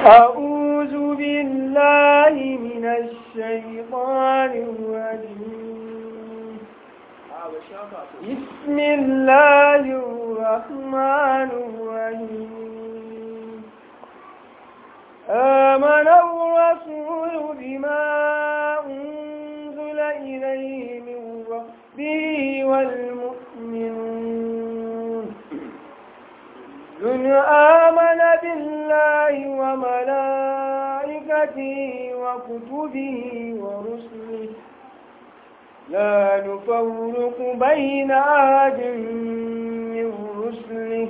أعوذ بالله من الشيطان الرجيم. بسم الله الرحمن الرحيم. آمن الرسول بما أنزل إليه من ربه والمؤمنون كل آمن بالله وملائكته وكتبه ورسله لا نفرق بين أحد من رسله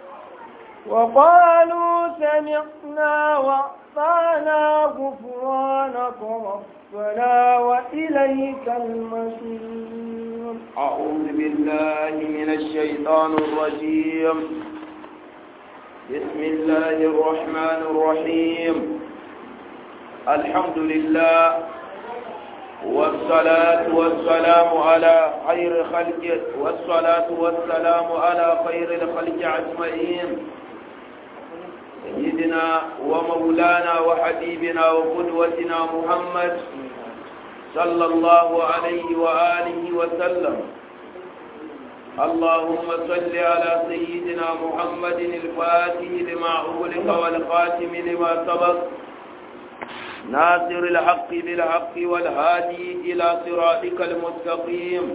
وقالوا سمعنا وأطعنا غفرانك ربنا وإليك المصير. أعوذ بالله من الشيطان الرجيم. بسم الله الرحمن الرحيم. الحمد لله والصلاة والسلام على خير خلقه والصلاة والسلام على خير الخلق أجمعين سيدنا ومولانا وحبيبنا وقدوتنا محمد صلى الله عليه وآله وسلم. اللهم صل على سيدنا محمد الفاتح لما أغلق والخاتم لما سبق ناصر الحق بالحق والهادي إلى صراطك المستقيم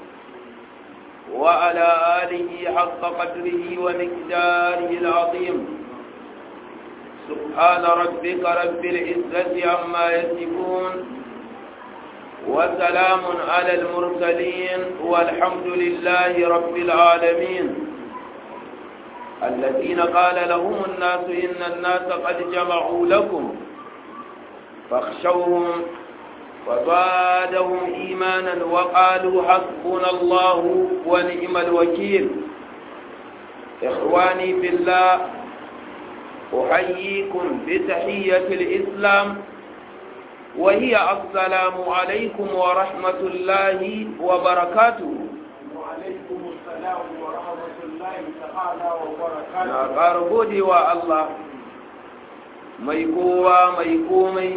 وعلى آله حق قدره ومقداره العظيم. سبحان ربك رب العزة عما يصفون وسلام على المرسلين والحمد لله رب العالمين. الذين قال لهم الناس إن الناس قد جمعوا لكم فاخشوهم فزادهم إيمانا وقالوا حسبنا الله ونعم الوكيل. إخواني في الله، أحييكم بتحية الإسلام وهي السلام عليكم ورحمة الله وبركاته. وعليكم السلام ورحمة الله تعالى وبركاته. قربودي والله mai kowa mai komai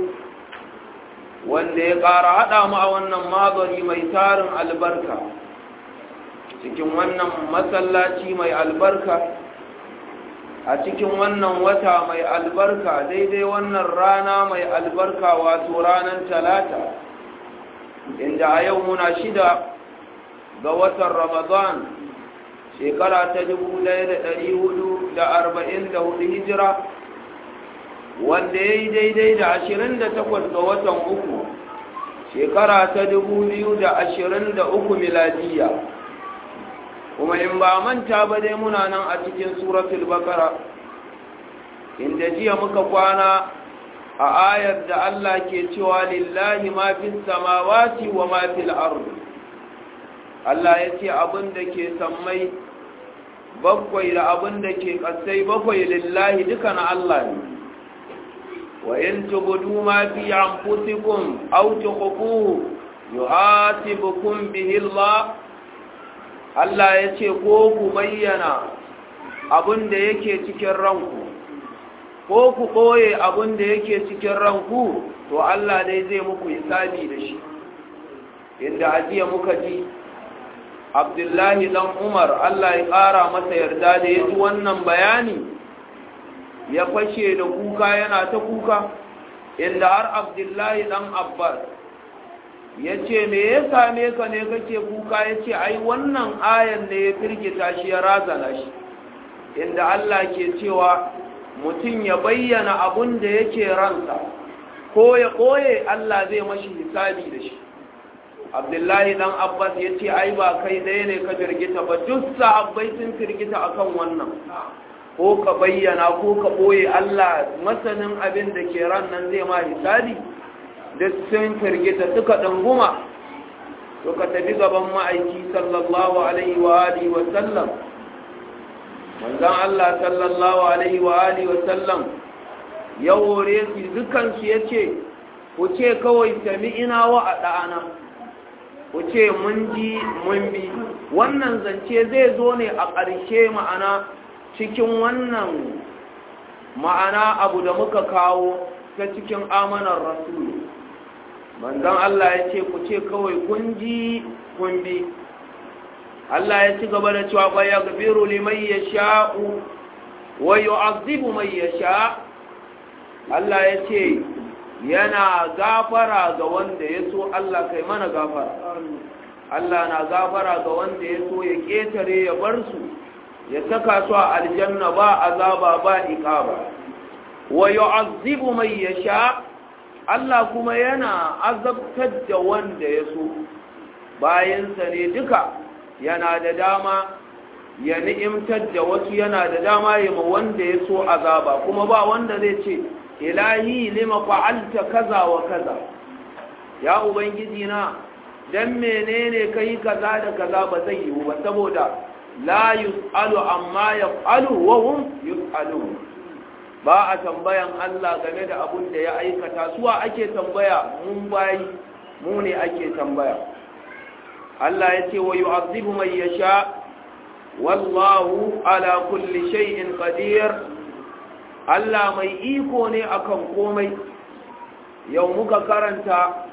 wanda ya ƙara haɗa mu a wannan magani mai tarin albarka cikin wannan masallaci mai albarka a cikin wannan wata mai albarka daidai wannan rana mai albarka wato ranar talata inda a yau muna 6 ga watan ramadan shekara ta 1444 hijira wanda ya yi daidai da 28 ga watan uku shekara ta 2023 miladiya. Kuma in ba manta ba dai muna nan a cikin suratul baqara inda jiya muka kwana a ayar da Allah ke cewa lillahi ma fis samawati wa ma fil ardi. Allah ya ce abin da ke sammai bakwai da abin da ke ƙasai bakwai lillahi duka na Allah ne. وإن تبدوا ما في أنفسكم أو تخفوه يحاسبكم به الله. Allah ya ce ko ku bayyana abin da yake cikin ranku ko ku ɓoye abin da yake cikin ranku to Allah dai zai muku hisabi da shi. Inda ajiya muka ji Abdullahi dan Umar Allah ya ƙara masa yarda da ya ji wannan bayani ya fashe da kuka yana ta kuka inda har Abdullahi dan Abbas ya ce me ya same ka ne kake kuka ya ce ai wannan ayan ne ya firgita shi ya razana shi inda Allah ke cewa mutum ya bayyana abun da yake ransa ko ya ɓoye Allah zai mashi hisabi da shi. Abdullahi dan Abbas ya ce ai ba kai ɗaya ne ka firgita ba duk sahabbai sun firgita akan wannan ko ka bayyana ko ka ɓoye Allah masanin abin da ke ran nan zai ma hisabi duk sun firgita suka ɗanguma to ka tafi gaban ma'aiki sallallahu alaihi wa alihi wa sallam. Manzon Allah sallallahu alaihi wa alihi wa sallam ya hore su dukansu ya ce ku ce kawai sami'ina wa ada'ana, ku ce mun ji mun bi. Wannan zance zai zo ne a ƙarshe, ma'ana cikin wannan ma'ana abu da muka kawo ta cikin amanar rasulu manzon Allah ya ce ku ce kawai kun ji kun bi Allah ya ci gaba da cewa ba ya gafiru liman yasha'u wa yu'azzibu man yasha Allah ya ce yana gafara ga wanda ya so. Allah kai mana gafara. Allah na gafara ga wanda ya so ya ketare ya bar su ya saka su a aljanna ba azaba ba iqaba. Wa yu'azzibu man yasha Allah kuma yana azabtar da wanda ya so. Bayansa ne duka yana da dama ya ni'imtar da wasu, yana da dama ya ma wanda ya so azaba, kuma ba wanda zai ce ilahi lima fa'alta kaza wa kaza, ya ubangiji na dan menene kai kaza da kaza, ba zai yiwu ba, saboda la yus'alu amma yaf'alu wa hum yus'alun. Ba a tambayan Allah game da abun da ya aikata, suwa ake tambaya? Mun bayi, mu ne ake tambaya. Allah ya ce wa yu'azzibu man yasha wallahu ala kulli shay'in qadir. Allah mai iko ne akan komai. Yau muka karanta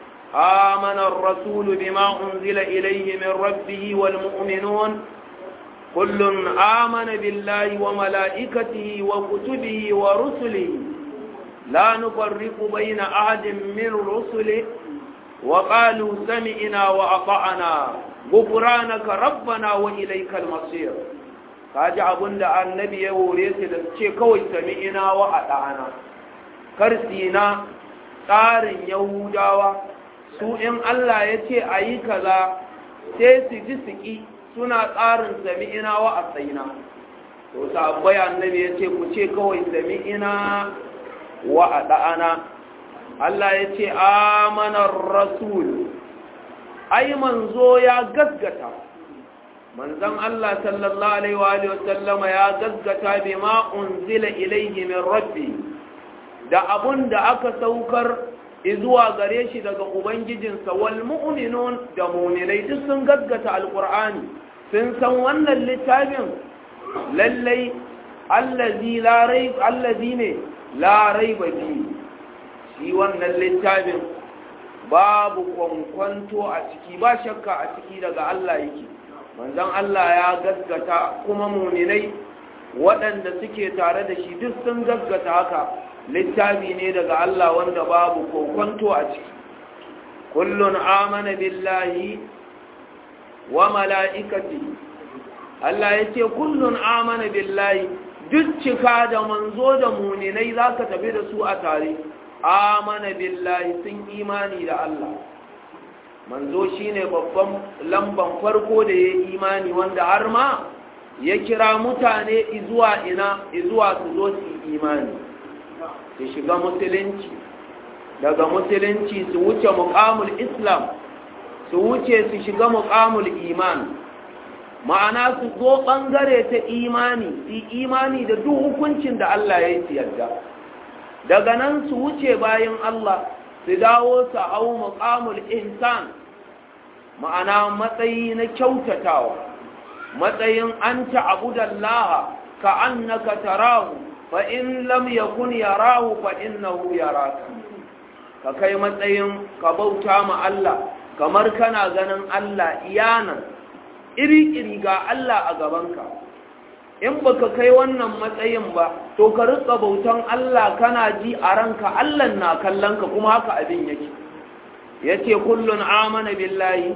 amana ar-rasul bima unzila ilayhi min rabbih wal mu'minun kullun amana billahi wa malaikatihi wa kutubihi wa rusulihi la nufarriqu bayna ahadin min rusulihi وقالوا سمعنا وأطعنا غفرانك ربنا وإليك المصير. kaji abin da annabi ya hore su da ce kawai sami'ina wa ata'ana. Karsina tsarin yahudawa su in Allah ya ce a yi kaza sai su ji suki, suna tsarin sami'ina wa ata'ina. To sabbai annabi ya ce ku ce kawai sami'ina wa ata'ana. Allah ya ce amanar rasul, ai manzo ya gaggata, manzon Allah sallallahu alaihi wa sallama ya gaggata bima unzila ilayhi min rabbi, da abun da aka saukar zuwa gare shi daga ubangijinsa. Wal mu'minun, da mu'minai duk sun gaggata alqur'ani, sun san wannan littafin lallai allazi ne la raiba fi. Shi wannan littafin babu kwankwanto a ciki, ba shakka a ciki, daga Allah yake. Manzon Allah ya gaskata, kuma muminai waɗanda suke tare da shi duk sun gaskata haka. Littafi ne daga Allah wanda babu kwankwanto a ciki. Kullun amana billahi wa mala'ikati. Allah ya ce kullun amana billahi, duk cika da manzo da muminai za ka tafi da su a tare. Amana billahi, sun imani da Allah. Manzo shine babban lamban farko da ya imani, wanda har ma ya kira mutane izuwa su zo su imani, su shiga musulunci, daga musulunci su wuce muqamul islam, su wuce su shiga muqamul iman, ma'ana su zo bangare ta imani, su imani da duk hukuncin da Allah ya yi yarda. Daga nan su wuce bayan Allah, su dawo su hau muqamul ihsan, ma'ana matsayi na kyautatawa, matsayin an ta'budallaha ka annaka tarahu fa in lam yakun yarahu fa innahu yaraka. Ka kai matsayin ka bauta ma Allah kamar kana ganin Allah iyanan, iri-iri ga Allah a gabanka. In baka kai wannan matsayin ba, to ka rika bautan Allah kana ji a ranka Allah na kallon ka, kuma haka abin yake. Yace kullun amana billahi,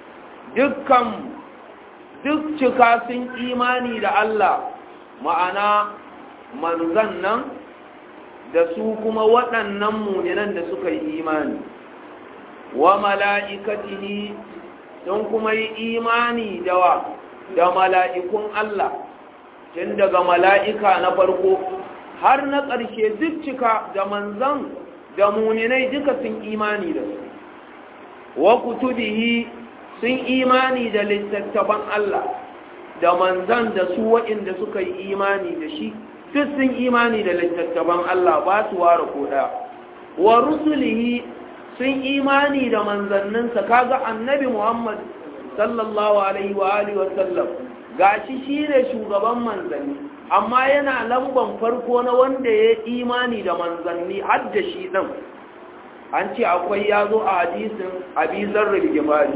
duk cika sun imani da Allah, ma'ana manzan nan da su kuma waɗannan mu'minan da suka yi imani. Wa mala'ikatihi, sun kuma yi imani da mala'ikun Allah, tun daga mala'ika na farko har na ƙarshe, duk cika da manzan da muminai duka sun imani da su. Wa kutubihi, sun imani da littattafan Allah, da manzan da su waɗanda suka yi imani da shi, duk sun imani da littattafan Allah, ba su ware koda. Wa rusulihi, sun imani da manzanninsa. Kaga annabi Muhammad sallallahu alaihi wa alihi wa sallam, gashi shine shugaban manzanni, amma yana lamban farko na wanda ya imani da manzanni har da shi ɗin. An ce akwai ya zo a hadisin Abi Zarr al-Ghifari,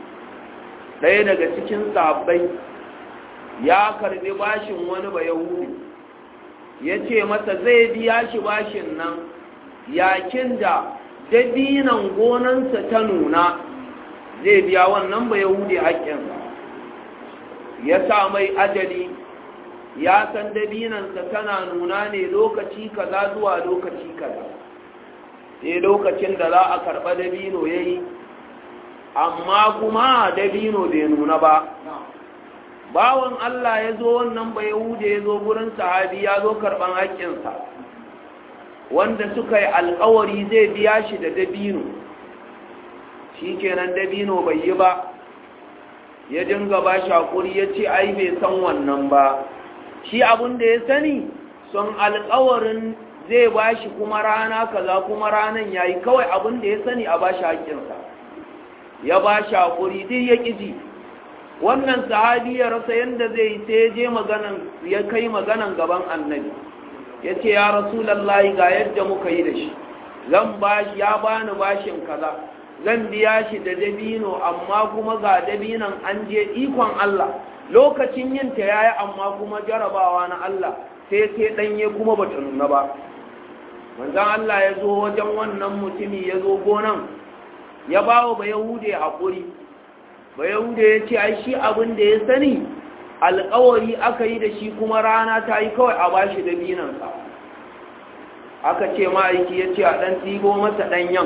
ɗaya daga cikin sahabbai ya karbi bashin wani Bayahudi, ya ce masa zai biya shi bashin nan yakin da dabinan gonansa ta nuna, zai biya wannan Bayahudi haƙƙinsa. Ya sa mai ajali, ya san dabinansa tana nuna ne lokaci kaza zuwa lokaci kaza, sai lokacin da za a karɓa dabino ya yi, amma kuma dabino bai nuna ba. Bawan Allah ya zo wannan Bayahude ya zo gurin sahabi ya zo karɓan haƙƙinsa, wanda suka yi alƙawari zai biya shi da dabino, shi kenan dabino bai yi ba, ya dinga ba shi haƙuri ya ce ai bai san wannan ba, shi abin da ya sani son alƙawarin zai ba shi kuma rana kaza kuma ranan ya yi, kawai abin da ya sani a ba shi haƙƙinsa. Ya ba shi haƙuri duk ya ƙiji. Wannan sahabi ya rasa yadda zai yi, sai ya kai maganan gaban annabi, ya ce ya Rasulallah ga yadda muka yi da shi, zan ba shi, ya bani bashin kaza, zan biya shi da dabino, amma kuma ga dabinan an je ikon Allah lokacin yin ta yayi, amma kuma jarabawa na Allah sai ɗanye kuma bata nuna ba. Manzon Allah ya zo wajen wannan mutumi, ya zo gonan, ya ba wa Bayahude haƙuri. Bayahude ya ce ai shi abin da ya sani alƙawari aka yi da shi kuma rana ta yi, kawai a bashi dabinansa. Aka ce ma'aiki ya ce a ɗan ɗibo masa ɗanyen,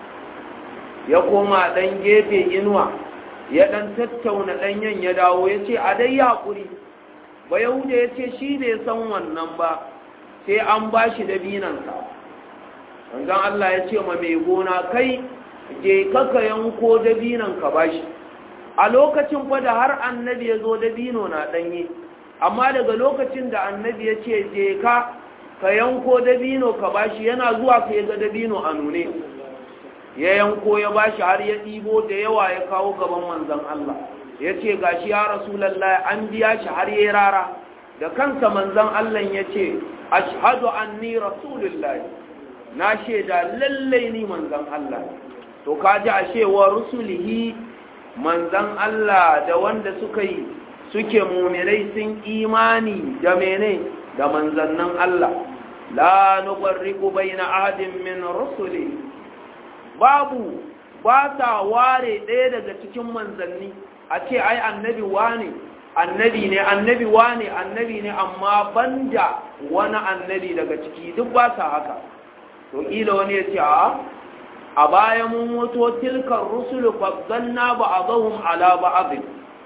ya koma ɗan gefe inuwa, ya ɗan tattauna ɗanyen ya dawo, ya ce a dai haƙuri. Bayahude ya ce shi bai san wannan ba, sai an ba shi dabinansa. Wanzan Allah ya ce ma mai gona, kai je kaka yanko dabinan ka ba shi. A lokacin fa da har annabi ya zo dabino na ɗanye, amma daga lokacin da annabi ya ce je ka yanko dabino ka ba shi, yana zuwa ka ga dabino a nune. Ya yanko ya bashi har ya ɗibo da yawa ya kawo gaban manzon Allah, ya ce ga shi ya Rasulallah an biya shi har ya rara. Da kansa manzon Allah ya ce ashhadu anni Rasulullah, na shaida lallai ni manzon Allah. To kaji ashe wa rusulihi, manzon Allah da wanda suke mu'minai sun imani da mene da manzannin Allah. La nufarriqu baina ahadin min rusuli, ba ta ware ɗaya daga cikin manzanni a ce ai annabi wane annabi ne, annabi wane annabi ne, amma banda wani annabi daga ciki, duk ba sa haka. To kila wani ya ce a baya mun wato tilkar rusulu faddalna ba'dahum ala ba'd,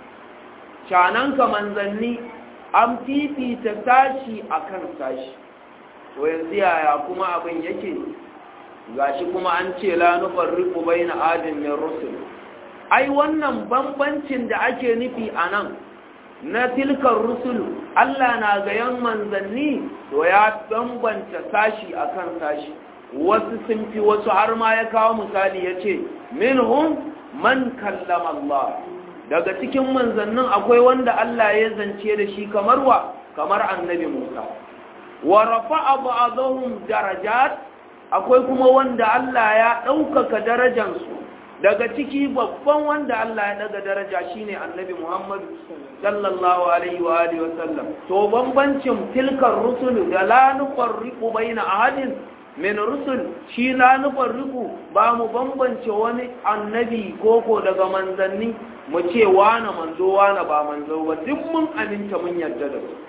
cananka manzanni an fifita sashi akan sashi. To yanzu yaya kuma abin yake? Gashi kuma an ce la nufarriqu baina adin min rusul. Ai wannan bambancin da ake nufi anan na tilkar rusul, Allah na ga yan manzanni to ya bambanta sashi akan sashi, wasu sun fi wasu, har ma ya kawo misali ya ce minhum man kallama Allah, daga cikin manzannin akwai wanda Allah ya zance da shi kamar annabi Musa. Wa rafa'a ba'dahum darajat, akwai kuma wanda Allah ya ɗaukaka darajansu, daga ciki babban wanda Allah ya daga daraja shine annabi Muhammad sallallahu alaihi wa alihi wasallam. To bambancin tilkar rusul da la nufarriqu baina ahadin min rusul, shi la nufarriqu ba mu bambance wani annabi koko daga manzanni mu ce wani manzo wani ba manzo ba, duk mun aminta mun yarda da su.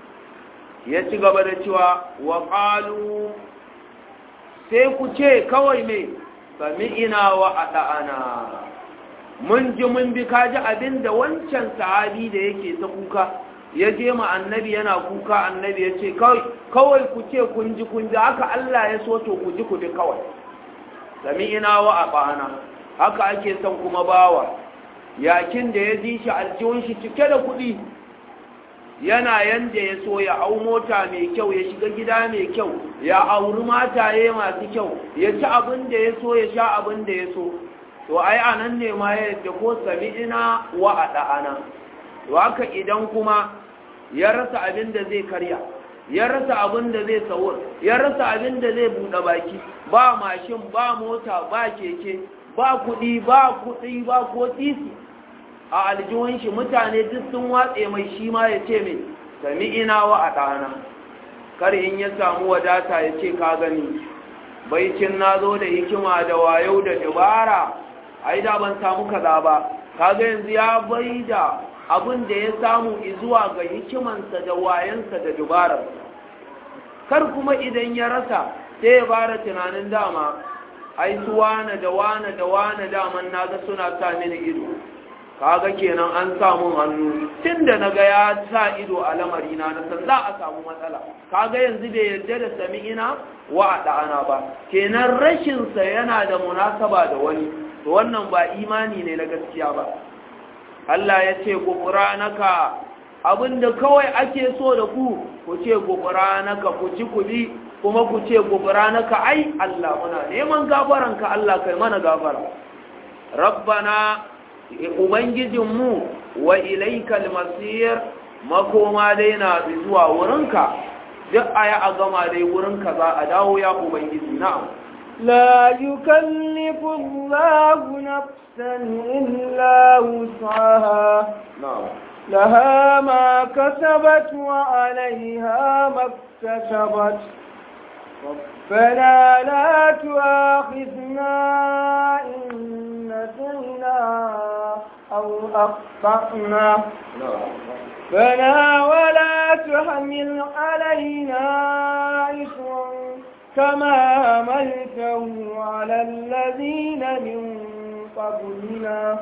Ya ci gaba da cewa wa qalu, sai ku ce kawai mai sami'ina wa ata'ana, mun ji mun bi. Kaji abin da wancan sahabi da yake ta kuka ya je ma annabi yana kuka, annabi ya ce kawai ku ce kun ji haka Allah ya so, to ku ji ku bi kawai. Sami'ina wa ata'ana, haka ake son kuma bawa, yakin da ya ji shi aljihun shi cike da kuɗi, yana yanda ya so, ya hau mota mai kyau, ya shiga gida mai kyau, ya auri mataye masu kyau, ya ci abin da ya so, ya sha abin da ya so. To ai anan ne ma ya yadda ko sami'ina wa ata'ana. To haka idan kuma ya rasa abin da zai karya, ya rasa abin da zai sahur, ya rasa abin da zai buɗe baki, ba mashin, ba mota, ba keke, ba kuɗi, ba ko titi a aljihun shi, mutane duk sun watse mai, shi ma ya ce mai sami'ina wa ata'ana. Kar in ya samu wadata ya ce ka gani, baicin na zo da hikima da wayo da dabara, ai da ban samu kaza ba. Kaga yanzu ya bai da abin da ya samu zuwa ga hikimansa da wayansa da dubararsa. Kar kuma idan ya rasa sai ya fara tunanin dama, ai su wane da wane da wane daman naga suna sa mini ido. Kaga kenan an samu hannu, tunda naga ya sa ido a lamari na san za a samu matsala. Kaga yanzu bai yarda da sami'ina wa da'ana ba, kenan rashin sa yana da munasaba da wani, to wannan ba imani ne na gaskiya ba. Allah ya ce gufranaka, abinda kawai ake so da ku ce gufranaka, ku ci kudi kuma ku ce gufranaka, ai Allah muna neman gafaranka, Allah kai mana gafara. Rabbana, ubangijinmu, wa ilaikal masir, makoma dai na zuwa wurinka, duk aya a gama dai wurinka za a dawo ya ubangiji. Na'am. لا يكلف الله نفسا إلا وسعها لها ما كسبت وعليها ما اكتسبت ربنا لا تؤاخذنا إن نسينا أو أخطأنا ربنا ولا تحمل علينا إصرا كما حملته على الذين من قبلنا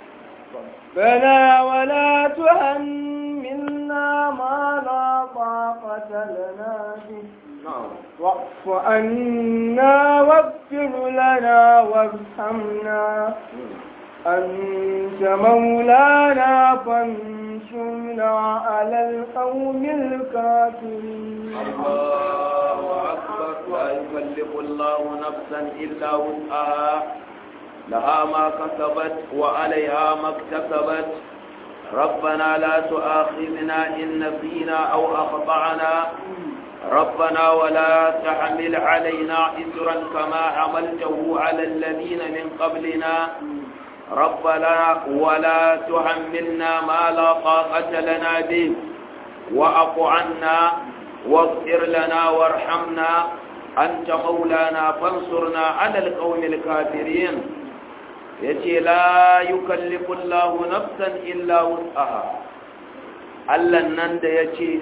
ربنا ولا تحملنا ما لا طاقة لنا به واعف عنا واغفر لنا وارحمنا أنت مولانا فانصرنا على القوم الكافرين. الله أكبر. لا يكلف الله نفسا إلا وسعها لها ما كسبت وعليها ما اكتسبت ربنا لا تؤاخذنا إن نسينا أو أخطأنا ربنا ولا تحمل علينا إسرا كما حملته على الذين من قبلنا ربنا ولا تحملنا ما لا طاقة لنا به واعف عنا واغفر لنا وارحمنا أنت مولانا فانصرنا على القوم الكافرين. يتي لا يكلف الله نفسا إلا وسعها. الله نند يتي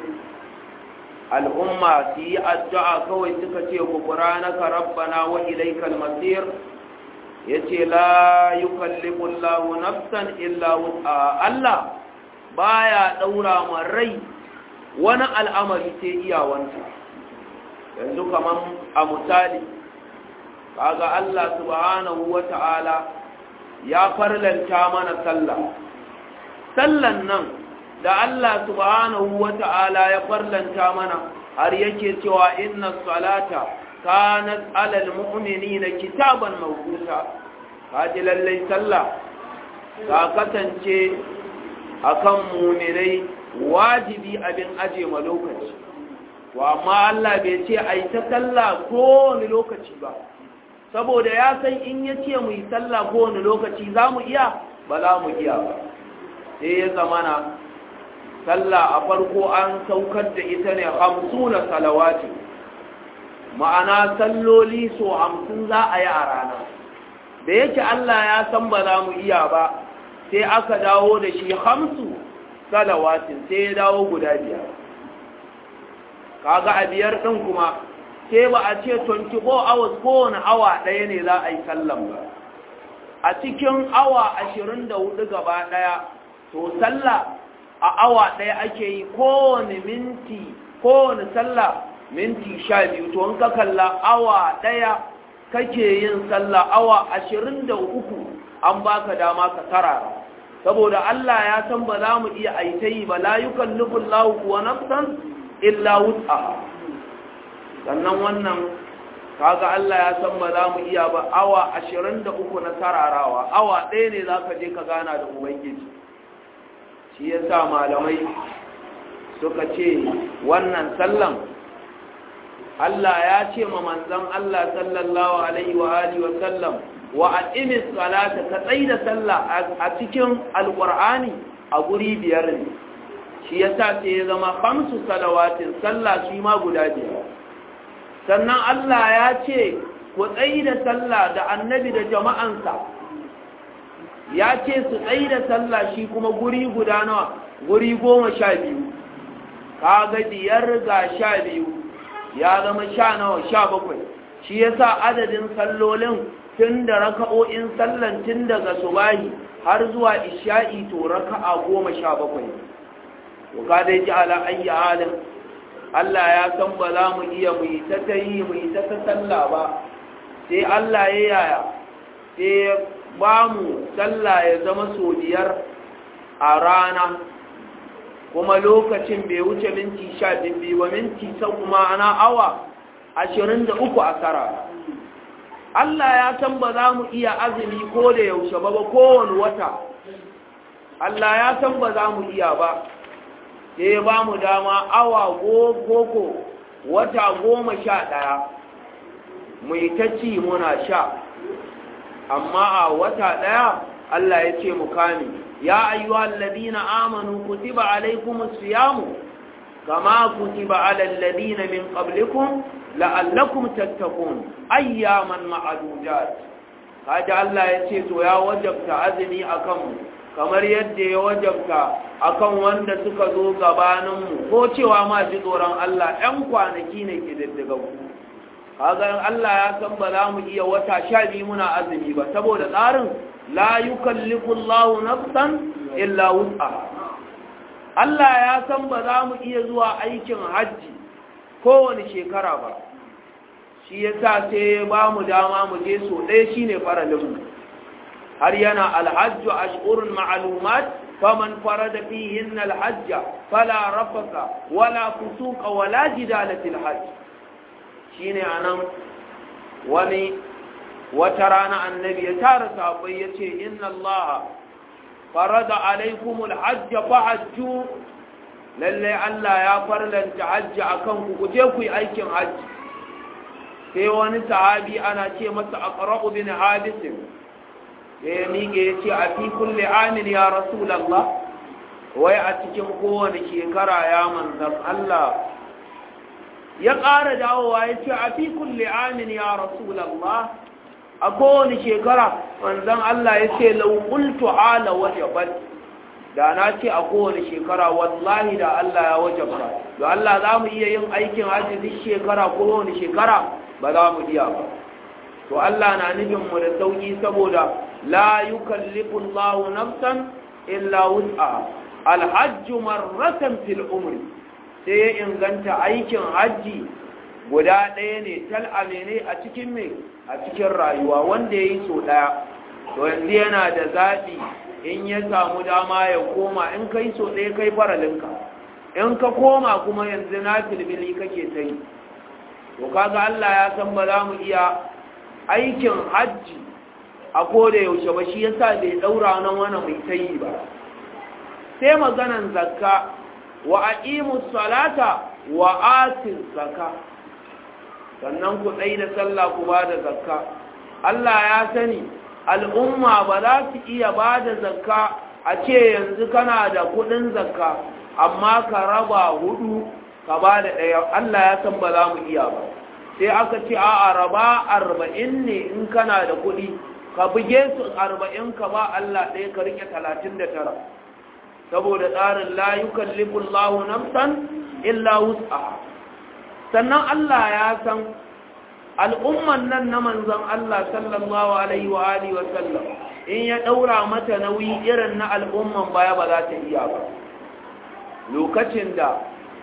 الأمة في الدعاء كوي تكتي غفرانك ربنا وإليك المصير. yace la yukallifu Allahu nafsan illa wus'aha. Allah baya daura ma rai wani al'amari sai iyawanta. Yanzu kaman a misali kaga Allah subhanahu wata'ala ya farlanta mana sallan nan da Allah subhanahu wata'ala ya farlanta mana har yake cewa inna salata kanat alal mu'minina kitaban mawquta. Kaji lallai sallah ta kasance akan mu'minai wajibi abin aje ma lokaci. To amma Allah bai ce ai ta sallah ko wani lokaci ba, saboda ya san in yace mu yi sallah ko wani lokaci za mu iya, ba za mu iya ba. Sai ya zamana sallah a farko an saukar da ita ne 50 salawati, ma'ana salloli so 50 za a yi a rana. Da yake Allah ya san ba za mu iya ba, sai aka dawo da shi 5 salawatin, sai ya dawo guda 5. Kaga a 5 ɗin kuma sai ba a ce 24 hours kowane awa ɗaya ne za a yi sallan ba. A cikin awa 24 gaba ɗaya, to sallah a awa ɗaya ake yi kowane sallah minti 12. To in ka kalla awa ɗaya kake yin sallah, awa 23 an baka dama ka tarara, saboda Allah ya san ba za mu iya aitayi ba. La yukallifu Allahu kuwa nafsan illa wus'aha. sannan wannan kaga Allah ya san ba za mu iya ba. Awa 23 na tararawa, awa ɗaya ne za ka je ka gana da Ubangiji. Shi ya sa malamai suka ce wannan sallan Allah ya ce ma manzon Allah sallallahu alaihi wa alihi wa sallam wa aqimis salata ka tsaida sallah a cikin alqur'ani a guri biyar ne shi yasa sai ya zama 5 salawatin sallah shi ma guda biyar sannan Allah ya ce ku tsaida sallah da annabi da jama'ansa ya ce su tsaida sallah shi kuma guri guda nawa guri 12 kaga biyar ga 12 ya zama 17 shi yasa adadin sallolin tun da raka'o'in sallan tun daga subahi har zuwa isha'i to raka'a 17 to ka dai ji ala ayyi halin Allah ya san ba za mu iya mu yi ta sallah ba sai Allah ya yaya sai ba mu sallah ya zama so biyar a rana kuma lokacin bai wuce minti 12 ba minti sau kuma ana awa 23 a kara Allah ya san ba za mu iya azumi ko da yaushe ba kowane wata Allah ya san ba za mu iya ba sai ba mu dama awa koko wata 11 mu yi ta ci muna sha amma a wata ɗaya Allah ya ce mu kame ya ayyuhal ladina amanu kutiba alaykumus siyamu kama kutiba alal ladina min qablikum la'allakum tattaqun ayyaman ma'dudat kaje Allah ya ce to ya wajabta azumi akan mu kamar yadda ya wajabta akan wanda suka zo gabanin mu ko cewa ma ji tsoron Allah ɗan kwanaki ne kididdiga ku kaga Allah ya san ba za mu iya wata 12 muna azumi ba saboda tsarin la yukallifu Allahu nafsan illa wus'aha Allah ya san ba za mu iya zuwa aikin hajji kowane shekara ba shi yasa sai ba mu dama mu je so ɗaya shine faralin mu har yana alhajju ashurun ma'lumat faman farada fihinna alhajja fala rafasa wala fusuqa wala jidala fil hajj shine anan wata rana annabi ya tara sahabbai yace inna allaha farada alaikumul hajj fahajju lalle Allah ya farlanta hajji akan ku kuje ku yi aikin hajji sai wani sahabi ana ce masa aqra'u bin hadis sai mike yace a fi kulli amin ya rasulullah wai a cikin kowane shekara ya manzon Allah ya ƙara dawowa yace a fi kulli amin ya rasulullah a kowane shekara manzon Allah ya ce laukultu ala wajabat da na ce a kowane shekara wallahi da Allah ya wajabta da Allah za mu iya yin aikin hajji duk shekara kowane shekara ba za mu iya ba to Allah na nufin mu da sauki saboda la yukallifu Allahu nafsan illa wus'aha alhajj marratan fil umri sai ya inganta aikin hajji guda ɗaya ne tal'ame ne a cikin mai a cikin rayuwa wanda ya yi so ɗaya to yanzu yana da zaɓi in ya samu dama ya koma in kai so ɗaya kai faralinka in ka koma kuma yanzu na filbili kake ta yi to kaga Allah ya san ba za mu iya aikin hajji a koda yaushe ba shi yasa bai ɗaura nan wani mai ta yi ba sai maganan zakka wa aqimus salata wa atis zakka sannan ku tsaye da sallah ku ba da zakka Allah ya sani al'umma ba za su iya ba da zakka a ce yanzu kana da kudin zakka amma ka raba 4 ka ba da ɗaya Allah ya san ba za mu iya ba sai aka ce a raba 40 ne in kana da kudi ka buge su 40 ka ba Allah ɗaya ka rike 39 saboda tsarin la yukallifu Allahu nafsan illa wus'aha sannan Allah ya san al'umman nan na manzon Allah sallallahu alaihi wa alihi wa sallam in ya daura mata nauyi irin na al'umman baya ba za ta iya ba lokacin da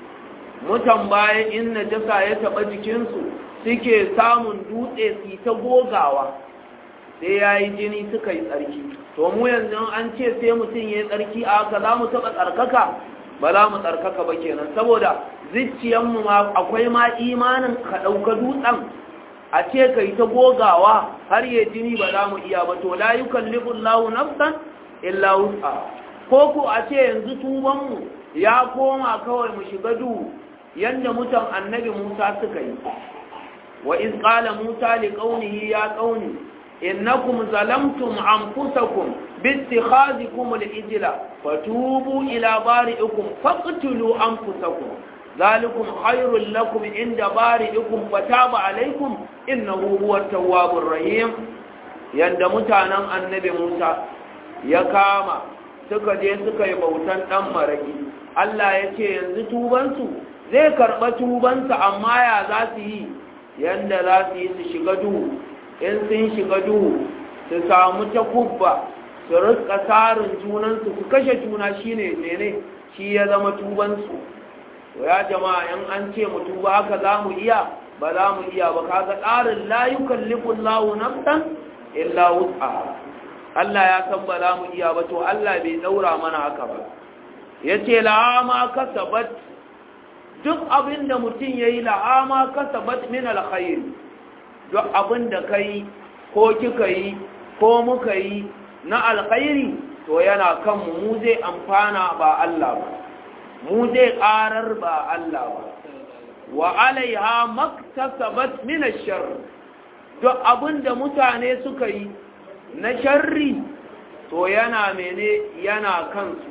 mutan baya in najasa ya taba jikin su suke samun dutse su ta gogawa sai yayi jini suka yi tsarki to mu yanzu an ce sai mutum yayi tsarki a haka za mu taba tsarkaka ba za mu tsarkaka ba kenan saboda zuciyanmu ma akwai ma imanin ka ɗauka dutsen a ce kai ta gogawa har yi jini ba za mu iya ba to la yukallifu Allahu nafsan illa wus'aha ko ko a ce yanzu tubanmu ya koma kawai mu shiga duhu yanda mutan annabi Musa suka yi wa iz qala Musa li qaumihi ya qaumi innakum zalamtum anfusakum باتخاذكم الإجلة فتوبوا إلى بارئكم فاقتلوا أنفسكم ذلكم خير لكم عند بارئكم فتاب عليكم إنه هو التواب الرحيم yanda mutanen annabi Musa ya kama suka je suka yi bautan dan maraki Allah ya ce yanzu tubansu zai karba tubansu amma ya za su yi yanda za su yi su shiga duhu in sun shiga duhu su samu takubba su rika tsarin junansu su kashe juna shine ne shi ya zama tubansu to ya jama'a in an ce mu tuba haka za mu iya ba za mu iya ba kaga tsarin la yukallifu Allahu nafsan illa wus'aha Allah ya san ba za mu iya ba to Allah bai daura mana haka ba yace la ma kasabat duk abinda mutum yayi la ma kasabat min alkhair duk abinda kai ko kika yi ko muka yi na alkhairi to yana kan mu zai amfana ba Allah ba mu zai karar ba Allah ba wa alaiha maktasabat min ash-sharr duk abinda mutane suka yi na sharri to yana yana kansu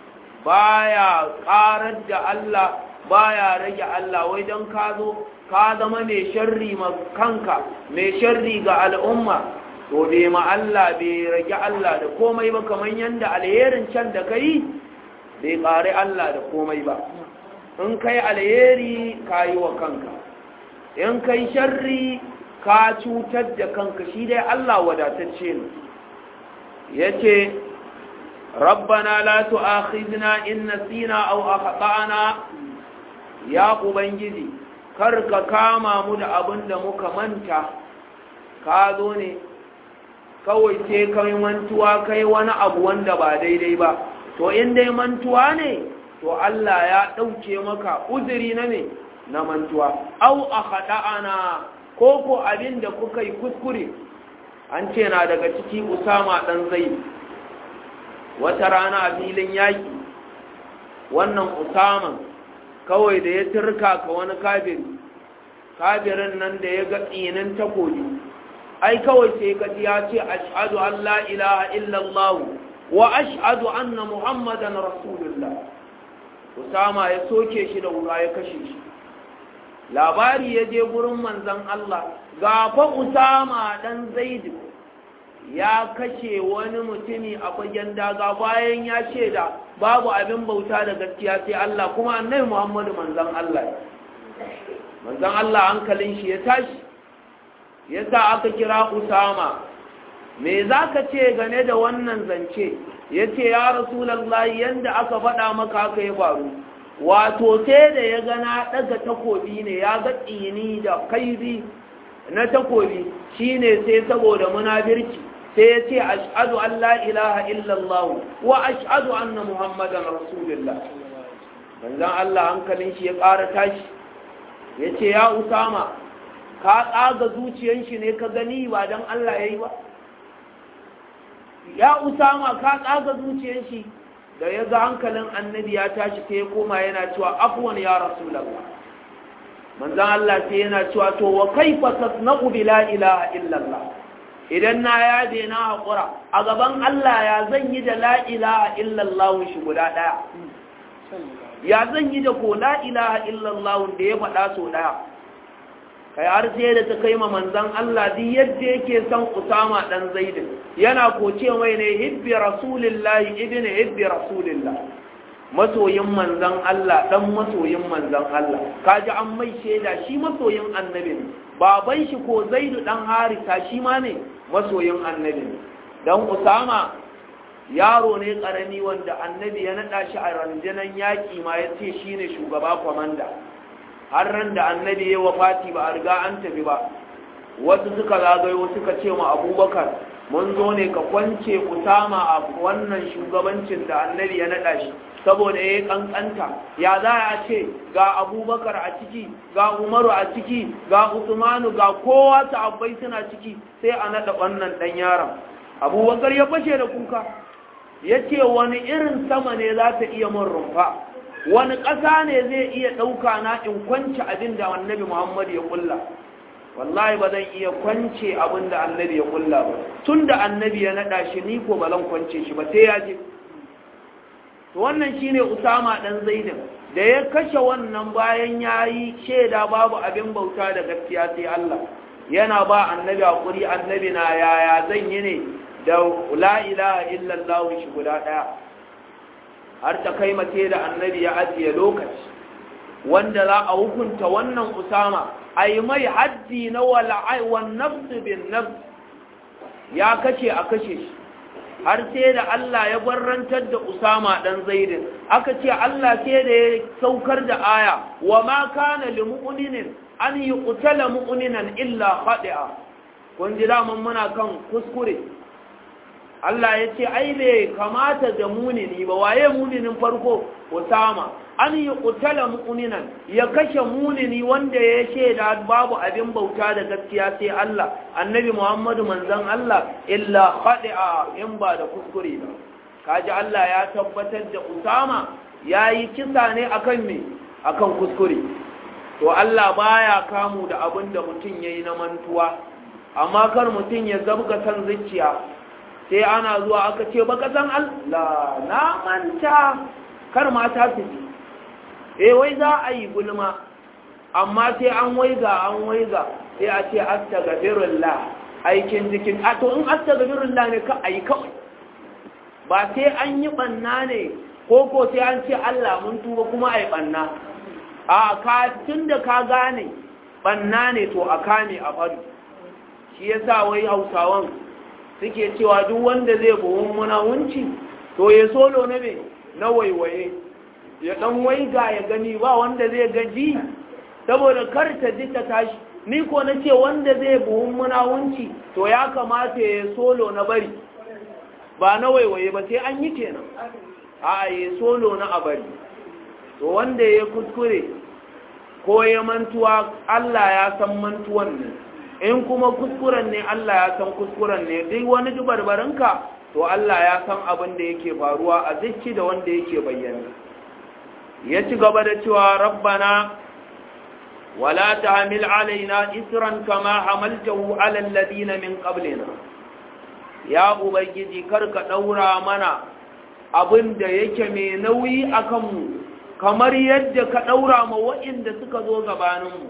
baya karar da Allah baya rage Allah wai dan ka zo ka zama mai sharri ma kanka mai sharri ga al'umma to bai ma Allah bai rage Allah da komai ba kamar yanda alherin can da kai bai kare Allah da komai ba in kai alheri kayi wa kanka in kai sharri ka cutar da kanka shi dai Allah wadatacce ne yace rabbana la tu'akhidna in nasina aw akhtana ya ubangiji kar ka kama mu da abin da muka manta ka zo ne kawai sai kai mantuwa kai wani abu wanda ba daidai ba to in dai mantuwa ne to Allah ya dauke maka uzuri na ne na mantuwa au akhda'ana ko ko abin da kuka yi kuskure an ce na daga ciki Usama dan Zaid wata rana a filin yaki wannan Usama kawai da ya turka ka wani kafirin nan da ya ga tsinin takobi ai kawai sai gaji ya ce ashhadu an la ilaha illallah wa ashhadu anna muhammadan rasulullah Usama ya soke shi da wuka ya kashe shi labari ya je gurin manzon Allah ga fa Usama dan Zaid ya kashe wani mutumi a fagen daga bayan ya shaida babu abin bauta da gaskiya sai Allah kuma annabi Muhammadu manzon Allah hankalin shi ya tashi yasa aka kira Usama me zaka ce gane da wannan zance yace ya rasulullahi yanda aka faɗa maka haka ya faru wato sai da ya gana daga takobi ne ya ga tsini da kaizi na takobi shine sai saboda munafirci sai ya ce ashhadu an la ilaha illallah wa ashhadu anna muhammadan rasulullah manzon Allah hankalin shi ya ƙara tashi yace ya Usama ka tsaga zuciyar shi ne ka gani ba dan Allah yayi ba ya Usama ka tsaga zuciyar shi da ya ga hankalin annabi ya tashi sai ya koma yana cewa afwan ya rasulullah manzon Allah sai yana cewa to wa kaifa tasna'u bi la ilaha illallah idan na yaje na haƙura a gaban Allah ya zan yi da la'ilaha illallah shi guda ɗaya ya zan yi da ko la'ilaha illallah da ya faɗa so ɗaya kai har sai da ta kai ma manzan Allah duk yadda yake son Usama ɗan Zaidin yana ko ce mai ne hibbi rasulillahi ibn hibbi rasulillah masoyin manzan Allah ɗan masoyin manzan Allah kaji an mai shaida shi masoyin annabi ne baban shi ko Zaidu ɗan Harisa shi ma ne masoyin annabi ne dan Usama yaro ne karami wanda annabi ya nada shi a ranjanan yaki ma yace shine shugaba komanda har ran da annabi ya wafati ba a riga an tafi ba wasu suka zagayo suka ce ma Abubakar mun zo ne ka kwance Usama a wannan shugabancin da annabi ya nada shi saboda yayi kankanta ya za a ce ga Abubakar a ciki ga Umaru a ciki ga Usmanu ga kowa sahabbai suna ciki sai a nada wannan dan yaron Abubakar ya fashe da kuka yace wani irin sama ne za ta iya mun rumfa wani ƙasa ne zai iya ɗauka na in kwance abin da annabi Muhammad ya kulla wallahi ba zan iya kwance abin da annabi ya kulla ba tun da annabi ya naɗa shi ni ko ba zan kwance shi ba sai ya je to wannan shine Usama dan Zaidin da ya kashe wannan bayan yayi sheda babu abin bauta da gaskiya sai Allah yana ba annabi hakuri annabi na yaya zan yi ne da la ilaha illallah shi guda daya har ta kai mace da annabi ya ajiye lokaci wanda za a hukunta wannan Usama ai mai haddi na wal'ai wan nafs bin nafs ya kace a kashe shi har sai da Allah ya barrantar da Usama dan Zaidin aka ce Allah sai da ya saukar da aya wa ma kana lil mu'minin an yuqtala mu'minan illa khati'a kun ji da muna kan kuskure Allah ya ce ai bai kamata da munini ba waye muninin farko Usama an yuqtala mu'minan ya kashe munini wanda ya shaida babu abin bauta da gaskiya sai Allah annabi Muhammadu manzon Allah illa khati'a in ba da kuskure ba kaji Allah ya tabbatar da Usama yayi kisa ne akan me akan kuskure to Allah baya kamu da abin da mutun yayi na mantuwa amma kar mutun ya zabga san zuciya sai ana zuwa aka ce baka san Allah na manta kar mata su ji wai za a yi gulma amma sai an waiga sai a ce astaghfirullah aikin jikin a to in astaghfirullah ne ka ayi kawai ba sai an yi banna ne ko sai an ce Allah mun tuba kuma ai banna a ka tunda ka gane banna ne to a kame a fadu shi yasa wai Hausawan suke cewa duk wanda zai buhun munawunci to ya solo na me na waiwaye ya dan waiga ya gani ba wanda zai gaji saboda kar ta ji ta tashi ni ko na ce wanda zai buhun munawunci to ya kamata ya solo na bari ba na waiwaye ba sai an yi kenan a ya solo na a bari to wanda ya kuskure ko ya mantuwa Allah ya san mantuwan ne in kuma kuskuren ne Allah ya san kuskuren ne duk wani dubarbarinka to Allah ya san abin da yake faruwa a zicci da wanda yake bayyana ya ci gaba da cewa rabbana wala tahmil alaina isran kama hamaltahu ala alladhina min qablina ya ubangiji karka daura mana abin da yake mai nauyi akan mu kamar yadda ka daura ma waɗanda suka zo gabanin mu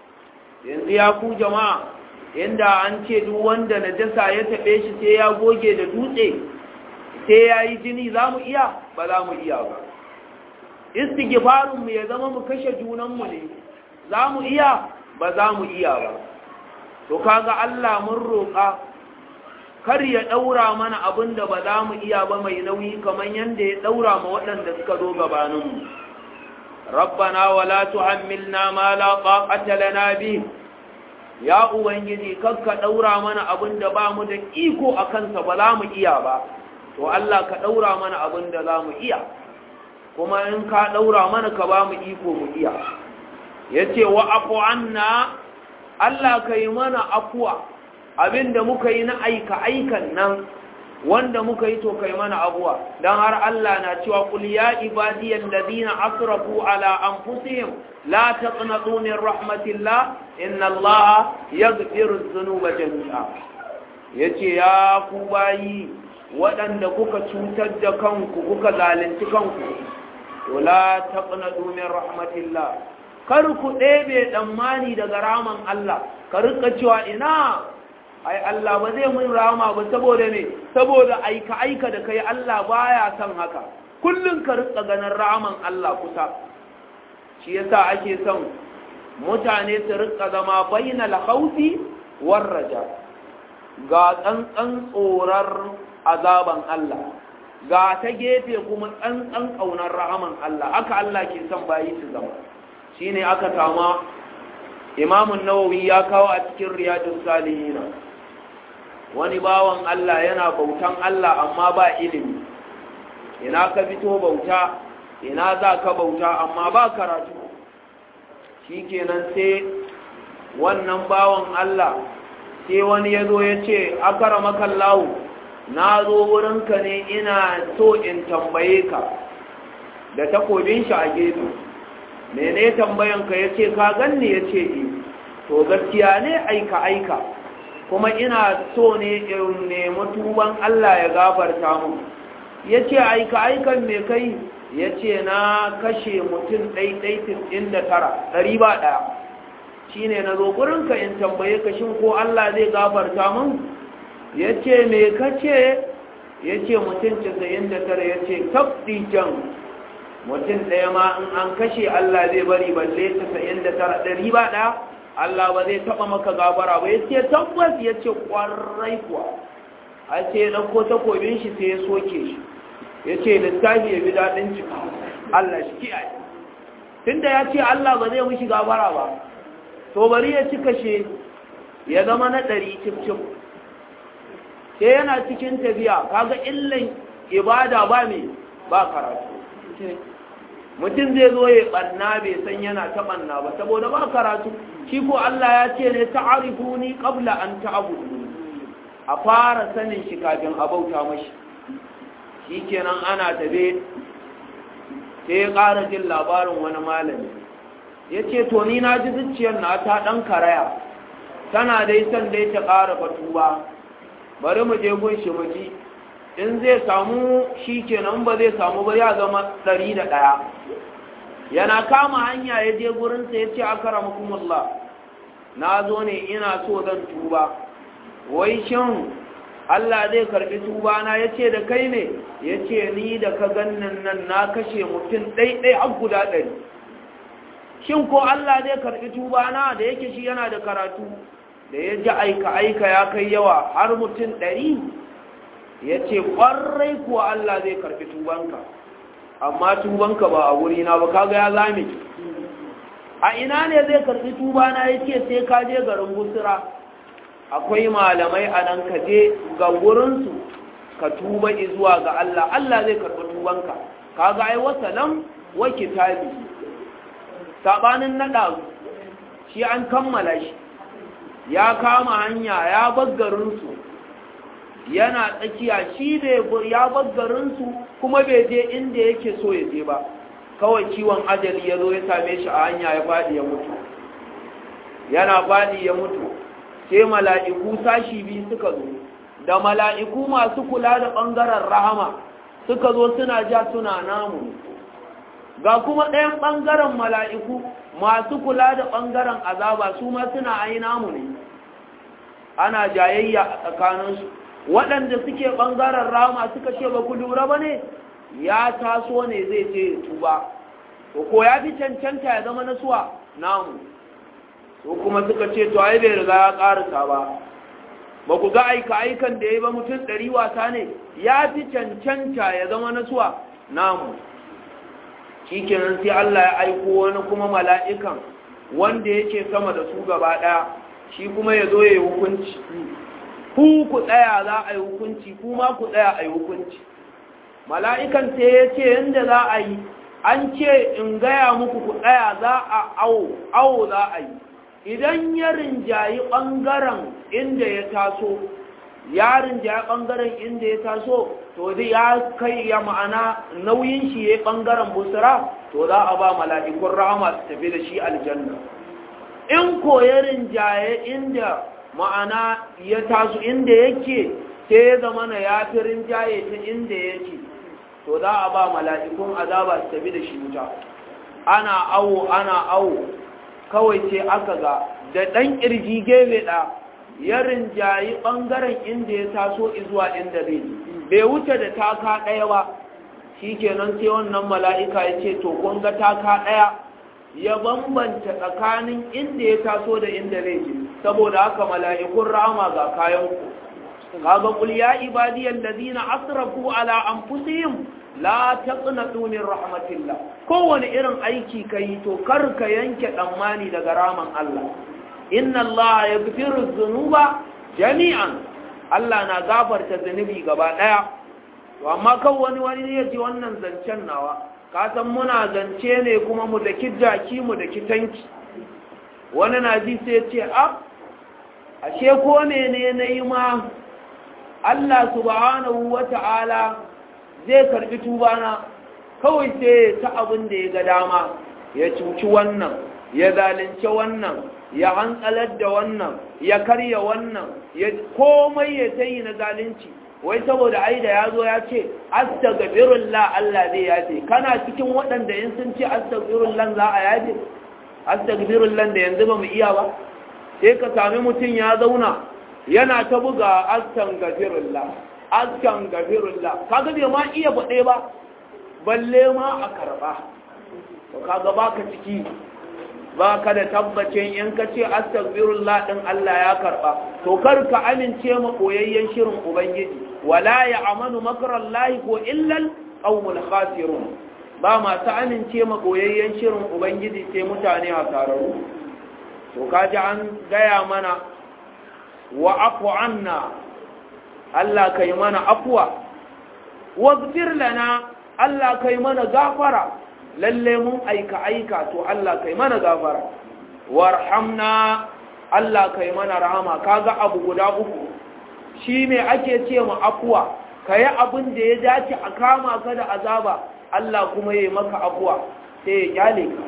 yanzu ya ku jama'a inda an ce duk wanda najasa ya taɓe shi sai ya goge da dutse sai ya yi jini za mu iya ba za mu iya ba istighfarun mu ya zama mu kashe junanmu ne za mu iya ba za mu iya ba to kaga Allah mun roƙa kar ya ɗaura mana abin da ba za mu iya ba mai nauyi kamar yadda ya ɗaura ma waɗanda suka zo gabaninmu rabbana wala tuhammilna ma la taqata lana bi ya ubangiji kakka ɗaura mana abin da ba mu da iko a kansa ba za mu iya ba to Allah ka ɗaura mana abin da za mu iya kuma in ka ɗaura mana ka ba mu iko mu iya ya ce wa afu anna Allah ka yi mana afuwa abin da muka yi na aika-aikan nan wanda muka yi to kai mana abuwa don har Allah na cewa qul ya ibadiyal ladina asrafu ala anfusihim la taqnatu min rahmatillah inna allaha yaghfiru dhunuba jami'a yace ya ku bayi waɗanda kuka cutar da kanku kuka zalunci kanku to la taqnatu min rahmatillah kar ku ɗebe tsammani daga raman Allah ka rika cewa ina ai Allah ba zai mun rama ba saboda ne saboda aika da kai Allah baya son haka kullun ka rika ganin raman Allah kusa shi yasa ake son mutane su rika zama bainal khawfi war raja ga tsantsan tsorar azaban Allah ga ta gefe kuma tsantsan kaunar rahaman Allah aka Allah ke son bayi su zama shine aka kama Imam an-Nawawi ya kawo a cikin Riyadus Salihin wani bawan Allah yana bautan Allah amma ba ilimi ina ka fito bauta ina za ka bauta amma ba karatu shikenan sai wannan bawan Allah sai wani ya zo ya ce akaramakallahu na zo wurinka ne ina so in tambaye ka da takobin shi a gefe. Mene tambayanka ya ce ka ganni ya ce to gaskiya ne aika kuma ina so ne in nemi tuban Allah ya gafarta mu. Ya ce aikan me kai? Ya ce na kashe mutum ɗaiɗai 99 ba ɗaya. Shi ne na zo gurinka in tambaye ka shin ko Allah zai gafarta mun? Ya ce me ka ce? Ya ce mutum 99. Ya ce tabbi can mutum ɗaya ma in an kashe Allah zai bari balle 99 ba ɗaya. Allah ba zai taɓa maka gafara ba. Ya ce tabbas. Ya ce ƙwarai kuwa. A ce ya ɗauko takobin shi sai ya soke shi. Ya ce littafi ya bi daɗin cika. Allah shi kiyaye. Tunda ya ce Allah ba zai mishi gafara ba, to bari ya cika shi ya zama na 100 cif-cif. Sai yana cikin tafiya, kaga illan ibada ba karatu. Mutum zai zo ya ɓanna bai san yana ta ɓanna ba, saboda ba karatu. Shi ko Allah ya ce ne ta'arifuni qabla an ta'budu. A fara sanin shi kafin a bauta mashi. Shi kenan ana tabe sai ya ƙara jin labarin wani malami. Ya ce to ni na ji zuciyar na ta ɗan karaya, tana dai son dai ta ƙara batuba, bari mu je gun shi muji, in zai samu shi kenan ba zai samu ba ya zama 101. Yana kama hanya ya je gurinsa ya ce akramakumullah, na zo ne ina so zan tuba, wai shin Allah zai karɓi tuba na? Ya ce da kai ne? Ya ce ni da ka gannan nan na kashe mutum ɗaiɗai har guda 100. Shin ko Allah zai karɓi tuba na? Da yake shi yana da karatu, da ya ji aika ya kai yawa har mutum 100. Ya ce ƙwarai kuwa Allah zai karɓi tubanka, amma tubanka ba a wurina ba, kaga ya zame. A ina ne zai karɓi tuba na? Ya ce sai ka je garin Busra, akwai malamai a nan, ka je ga wurinsu ka tuba zuwa ga Allah, Allah zai karɓi tubanka. Kaga ai wasalam wa kitabi. Sabanin naɗa shi an kammala shi, ya kama hanya ya baggarinsu, yana tsakiya shi ya baggarinsu kuma bai je inda yake so ya je ba, kawai ciwon ajali ya zo ya same shi a hanya ya faɗi ya mutu. Yana faɗi ya mutu sai mala'iku sashi biyu suka zo, da mala'iku masu kula da ɓangaren rahama suka zo suna ja suna namu, ga kuma ɗayan ɓangaren mala'iku masu kula da ɓangaren azaba su ma suna ai namu ne. Ana jayayya a tsakaninsu, waɗanda suke ɓangaren rahama suka ce ba ku lura ba ne, ya taso ne zai ce tuba, ko ya fi cancanta ya zama nasuwa namu. So kuma suka ce to ai bai riga ya karasa ba ku ga aikan da ya yi ba, mutum 100 wasa ne, ya fi cancanta ya zama nasuwa namu. Shi kenan sai Allah ya aiko wani kuma mala'ikan wanda yake sama da su gaba ɗaya, shi kuma ya zo ya yi hukunci. Ku tsaya za a yi hukunci, kuma ku tsaya a yi hukunci. Mala'ikan sai ya ce yadda za a yi, an ce in gaya muku ku tsaya za a awo za a yi. Idan ya rinjayi ɓangaren inda ya taso, ya rinjayi ɓangaren inda ya taso, to dai ya kai ya ma'ana nauyin shi ya yi ɓangaren Busra, to za a ba mala'ikun rahama su tafi da shi aljanna. In ko ya rinjaye inda ma'ana ya taso inda yake, sai ya zama na ya fi rinjaye ta inda yake, to za a ba mala'ikun azaba su tafi da shi wuta. Ana awo kawai ce aka ga da ɗan ƙirji gefe ɗa ya rinjayi ɓangaren inda ya taso zuwa inda zai bai wuce da taka ɗaya ba. Shi kenan sai wannan mala'ika ya ce to kun ga taka ɗaya ya bambanta tsakanin inda ya taso da inda zai je, saboda haka mala'ikun rahama ga kayanku. Kaga qul ya ibadiyal ladina asrafu ala anfusihim la taqnatu min rahmatillah. Kowane irin aiki kai to kar ka yanke tsammani daga raman Allah. Inna Allah yaghfiru dhunuba jami'an. Allah na gafarta zunubi gaba daya. To amma kan wani ya ji wannan zancen nawa, ka san muna zance ne kuma mu da jaki mu da tanki. Wani na ji sai ya ce ashe ko ne nayi ma Allah subhanahu wata'ala zai karbi tubana. kawai sai ta abin da ya ga dama ya cuci wannan ya zalunce wannan ya hantsalar da wannan ya karya wannan komai ya tayi na zalunci wai saboda ai da yazo ya ce astaghfirullah Allah zai yafe kana cikin waɗanda in sun ce astaghfirullah za a yafe astaghfirullah da yanzu ba mu iya ba sai ka sami mutum ya zauna yana ta buga astaghfirullah kaga bai ma iya faɗe ba balle ma a karba to kaga baka ciki baka da tabbacin in ka ce astaghfirullah din Allah ya karba to kar ka amince ma koyayyen shirin ubangiji wala ya'manu makrallahi ko illal qawmul khasirun ba ma ta amince ma koyayyen shirin ubangiji sai mutane hasararu to kaji an gaya mana wa afu anna Allah kai mana afwa waghfir lana Allah kai mana gafara lalle mun aika to Allah kai mana gafara warhamna Allah kai mana rahama kaga abu guda uku shine ake ce mu afwa kai abin da ya dace a kama ka da azaba Allah kuma yayi maka afwa sai ya kyale ka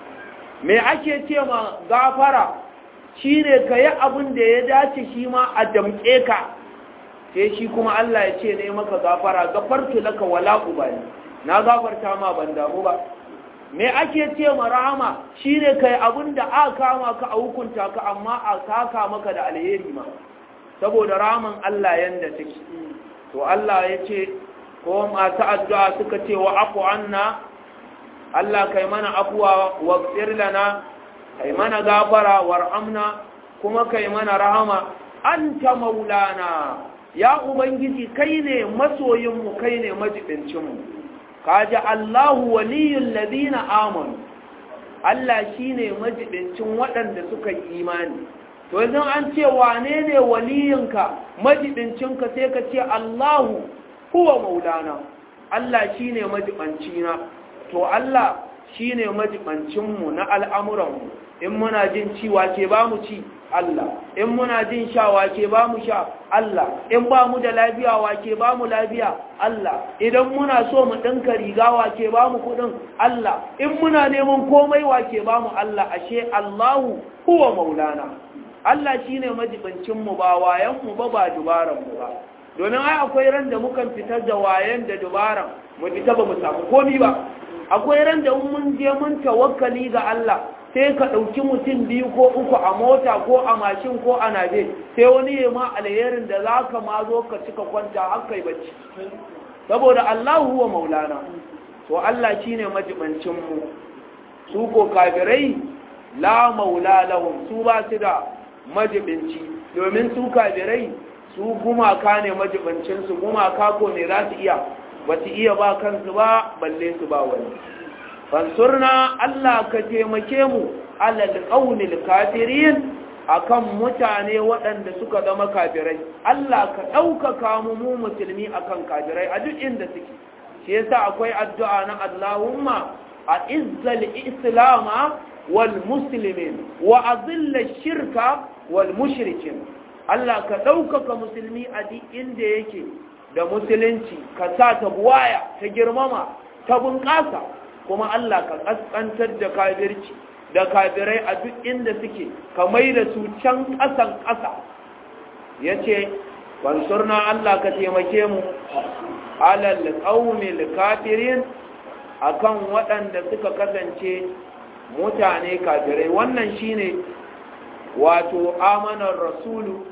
me ake ce ma gafara shine kai abin da ya dace shi ma a damke ka sai shi kuma Allah ya ce ne maka gafara gafartu laka wala ubani na gafarta ma ban damu ba me ake ce ma rahama shine kai abinda aka kama ka a hukunta ka amma a saka maka da alheri ma saboda rahaman Allah yanda take to Allah ya ce ko masu addu'a suka ce wa afu anna Allah kai mana afwa waghfir lana kai mana gafara warhamna kuma kai mana rahama anta maulana ya ubangiji kai ne masoyinmu kai ne majibincinmu kaji Allahu waliyul ladina amanu Allah shine majibincin waɗanda suka yi imani to idan an ce wane ne waliyinka majibincinka sai ka ce Allahu huwa maulana Allah shine majibancina to Allah shine majibancinmu na al'amuranmu in muna jin ciwa ke ba mu ci Allah in muna jin shawa ke ba mu sha Allah in ba mu da lafiya wa ke ba mu lafiya Allah idan muna so mu dinka riga wa ke ba mu kudin Allah in muna neman komai wa ke ba mu Allah ashe Allahu huwa maulana Allah shine majibancin mu ba wayan mu ba dubaran mu ba domin ai akwai ran da mukan fitar da wayan da dubaran mu fita ba mu samu komai ba akwai ran da mun je mun tawakkali ga Allah sai ka ɗauki mutum biyu ko uku a mota ko a mashin ko a nabe sai wani ya ma alherin da za ka ma zo ka cika kwanta har kai bacci saboda Allah huwa maulana to Allah shine majibancin mu su ko kafirai la maula lahum su ba su da majibinci domin su kafirai su gumaka ne majibancin su gumaka ko ne za su iya ba su iya ba kansu ba balle su ba wani fansurna Allah ka taimake mu alal qaulil kafirin akan mutane waɗanda suka zama kafirai Allah ka ɗaukaka mu musulmi akan kafirai a duk inda suke shi yasa akwai addu'a na Allahumma a'izzal islama wal muslimin wa azilla shirka wal mushrikin Allah ka ɗaukaka musulmi a duk inda yake da musulunci ka sa ta buwaya ta girmama ta bunƙasa kuma Allah ka kaskantar da kafirci da kafirai a duk inda suke ka mai da su can ƙasan ƙasa yace wansurna Allah ka taimake mu alal qaumil kafirin akan waɗanda suka kasance mutane kafirai wannan shine wato amanar rasulu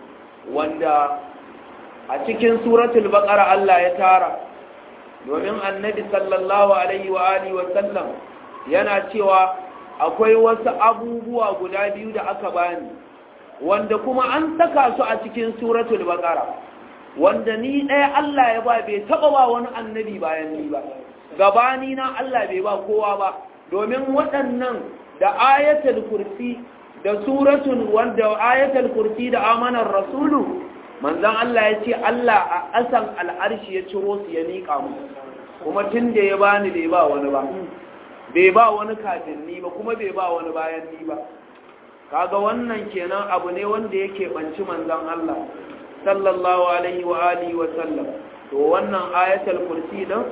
wanda a cikin suratul baqara Allah ya tara domin annabi sallallahu alaihi wa alihi wa sallam yana cewa akwai wasu abubuwa guda biyu da aka bani wanda kuma an saka su a cikin suratul baqara wanda ni ɗaya Allah ya ba bai taba ba wani annabi bayan ni ba gabani na Allah bai ba kowa ba domin waɗannan da ayatul kursi da suratul wanda ayatul kursi da amanar rasulu manzon Allah ya ce Allah a asan al'arshi ya ciro su ya miƙa mu kuma tun da ya bani bai ba wani ba bai ba wani kafin ni ba kuma bai ba wani bayan ni ba kaga wannan kenan abu ne wanda yake banci manzon Allah sallallahu alaihi wa alihi wa sallam to wannan ayatul kursi din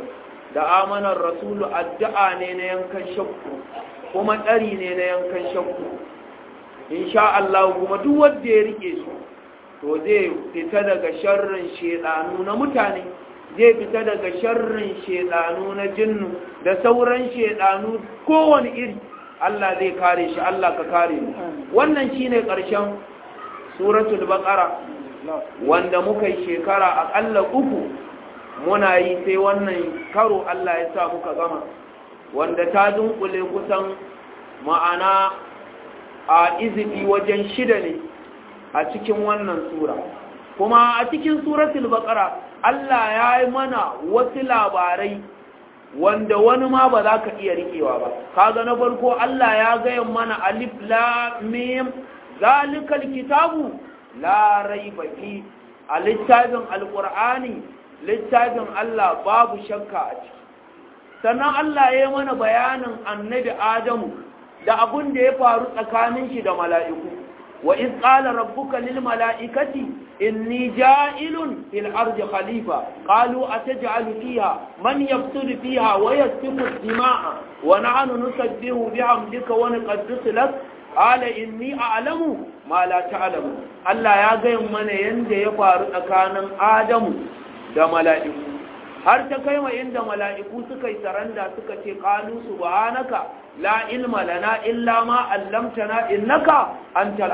da amanar rasulu addu'a ne na yankan shakku kuma tsari ne na yankan shakku insha Allah kuma duk wanda ya rike su to zai fita daga sharrin shedanu na mutane zai fita daga sharrin shedanu na jinnu da sauran shedanu kowane iri Allah zai kare shi Allah ka kare mu wannan shine ƙarshen suratul baqara wanda muka yi shekara akalla 3 muna yi sai wannan karo Allah ya sa muka gama wanda ta dunkule kusan ma'ana a izifi wajen 6 ne a cikin wannan sura kuma a cikin suratul baqara Allah ya yi mana wasu labarai wanda wani ma ba za ka iya riƙewa ba kaga na farko Allah ya gaya mana alif lam mim zalikal kitabu la raiba fi a littafin alqur'ani littafin Allah babu shakka a ciki sannan Allah ya yi mana bayanin annabi Adamu da abun da ya faru tsakanin shi da mala'iku wa iz qala rabbuka lil mala'ikati inni ja'ilun fil ardi khalifa qalu ataj'alu fiha man yafsidu fiha wa yasfiku ad-dima'a wa nahnu nusabbihu bihamdika wa nuqaddisu lak qala inni a'lamu ma la ta'lamu Allah ya ga mana yanda ya faru tsakanin Adamu da mala'iku har ta kai wa inda mala'iku suka yi saranda suka ce qalu subhanaka la ilma lana illa ma 'allamtana innaka antal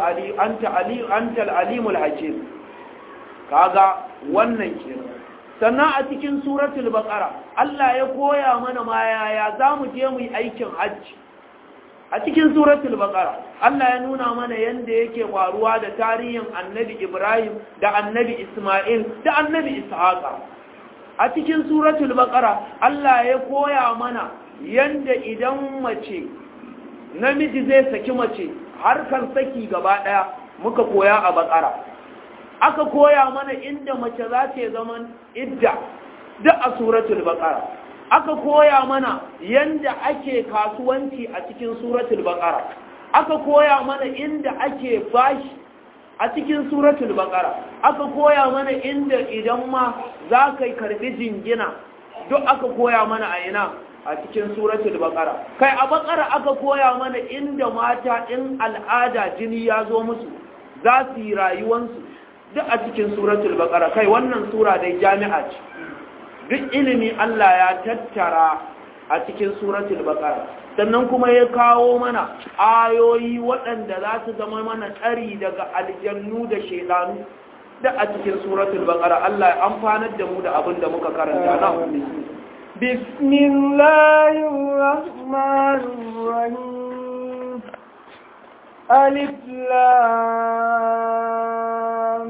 alimul hakim kaga wannan kenan sannan a cikin suratul baqara Allah ya koya mana ma yaya zamu je mu yi aikin hajji a cikin suratul baqara Allah ya nuna mana yanda yake faruwa da tarihin annabi Ibrahim da annabi Isma'il da annabi Ishaqa a cikin suratul baqara Allah ya koya mana yanda idan mace namiji zai saki mace harkar saki gaba daya muka koya a baqara aka koya mana inda mace za ta zaman idda duk a suratul baqara aka koya mana yanda ake kasuwanci a cikin suratul baqara aka koya mana inda ake bashi a cikin suratul baqara aka koya mana inda idan ma za ka karbi jingina duk aka koya mana a ina a cikin suratul baqara kai a baqara aka koya mana inda mata in al'ada jini ya zo musu za su yi rayuwansu duk a cikin suratul baqara kai wannan sura dai jami'a ce duk ilimi Allah ya tattara a cikin suratul baqara sannan kuma ya kawo mana ayoyi waɗanda za su zama mana tsari daga aljannu da shedanu da a cikin suratul baqara Allah ya amfanar da mu da abin da muka karanta na bismillahir rahmanir rahim alif lam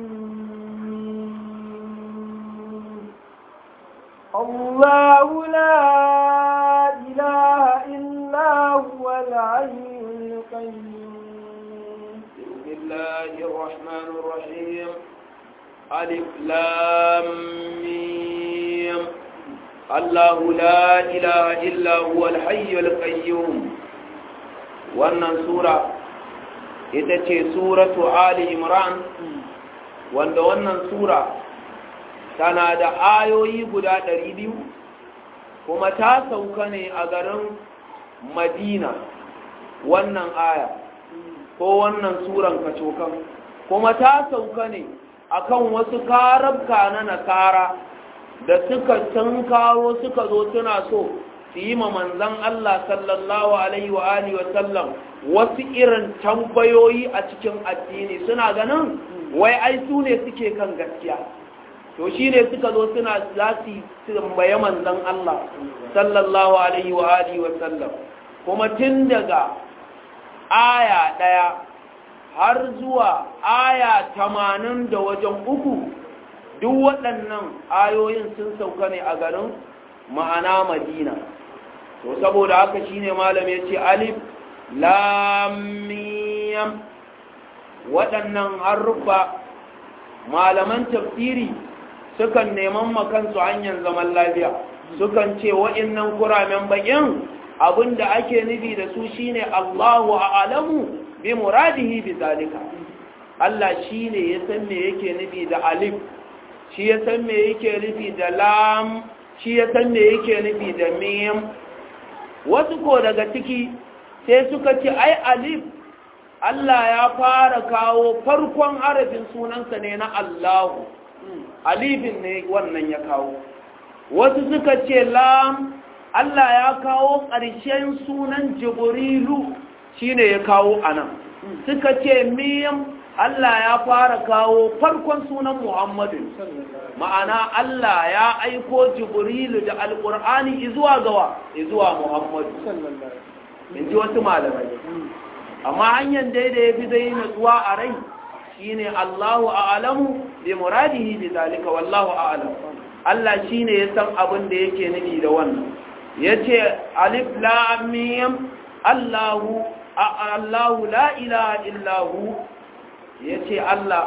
الله لا إله إلا هو العلي القيوم بسم الله الرحمن الرحيم ألف لام ميم الله لا إله إلا هو الحي القيوم wannan sura ita ce suratu Ali Imran wanda wannan sura tana da ayoyi guda 200 kuma ta sauka ne a garin Madina wannan aya ko wannan suran kacokan kuma ta sauka ne akan wasu karabka na nasara da suka tunkaro suka zo suna so su yi ma manzon Allah sallallahu alaihi wa alihi wa sallam wasu irin tambayoyi a cikin addini suna ganin wai ai su ne suke kan gaskiya to shi ne suka zo suna za su tambaye manzon Allah sallallahu alaihi wa alihi wa sallam kuma tun daga aya 1 har zuwa aya 80 da wajen 3 duk waɗannan ayoyin sun sauka ne a garin ma'ana Madina to saboda haka shine malam yace alif lam mim waɗannan harufa malaman tafsiri sukan neman makansu hanyar zaman lafiya sukan ce wa'innan kuramen bakin abinda ake nufi da su shine Allahu a'lamu bi muradihi bi zalika Allah shine ya san me yake nufi da alif shi ya san me yake nufi da lam shi ya san me yake nufi da mim. Wasu ko daga ciki sai suka ce ai alif Allah ya fara kawo farkon harafin sunansa ne na Allahu, alifin ne wannan ya kawo. Wasu suka ce lam Allah ya kawo ƙarshen sunan Jibrilu shine ya kawo anan. Suka ce mim Allah ya fara kawo farkon sunan Muhammadu, ma'ana Allah ya aiko Jibrilu da Alƙur'ani izuwa gawa izuwa Muhammadu, in ji wasu malamai. Amma hanyar daidai ya fi zai natsuwa a rai shine Allahu a'lamu bi muradihi bi zalika wallahu a'lam. Allah shine ya san abin da yake nufi da wannan. Yace alif lam mim Allahu la ilaha illa hu. Yace Allah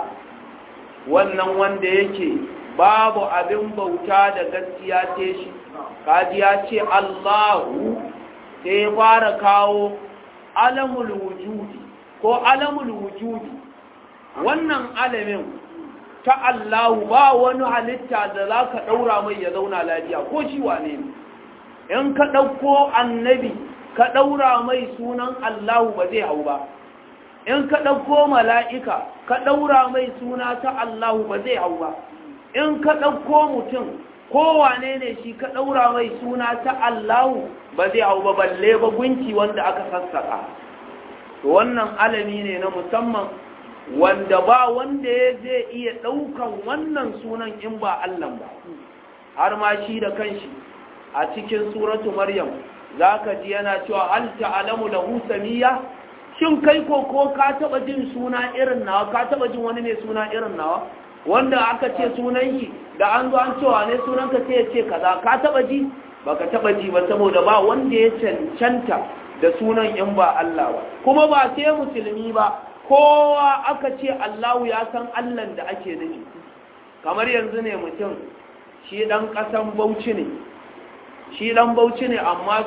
wannan wanda yake babu abin bauta da gaskiya ce shi. Kaji ya ce Allahu sai ya fara kawo alamul wujudi ko alamul wujudi. Wannan alamin ta Allahu ba wani halitta da za ka ɗaura mai ya zauna lafiya ko shi wane ne. In ka ɗauko annabi ka ɗaura mai sunan Allahu ba zai hau ba. In ka ɗauko mala'ika ka ɗaura mai suna ta Allahu ba zai hau ba. In ka ɗauko mutum kowane ne shi ka ɗaura mai suna ta Allahu ba zai hau ba, balle ba gunki wanda aka sassaka. To wannan alami ne na musamman wanda ba wanda ya zai iya ɗaukan wannan sunan in ba Allah ba. Har ma shi da kanshi a cikin suratu Maryam za ka ji yana cewa hal ta'lamu lahu samiyya. Shin kai ko ka taɓa jin suna irin nawa, ka taɓa jin wani mai suna irin nawa wanda aka ce sunan shi da an zo an cewa ne sunanka sai ya ce kaza, ka taba ji? Baka taba ji ba, saboda ba wanda ya cancanta da sunan in ba Allah ba. Kuma ba sai musulmi ba, kowa aka ce Allahu ya san Allahn da ake nufi. Kamar yanzu ne mutum shi dan kasan Bauchi ne, shi dan Bauchi ne amma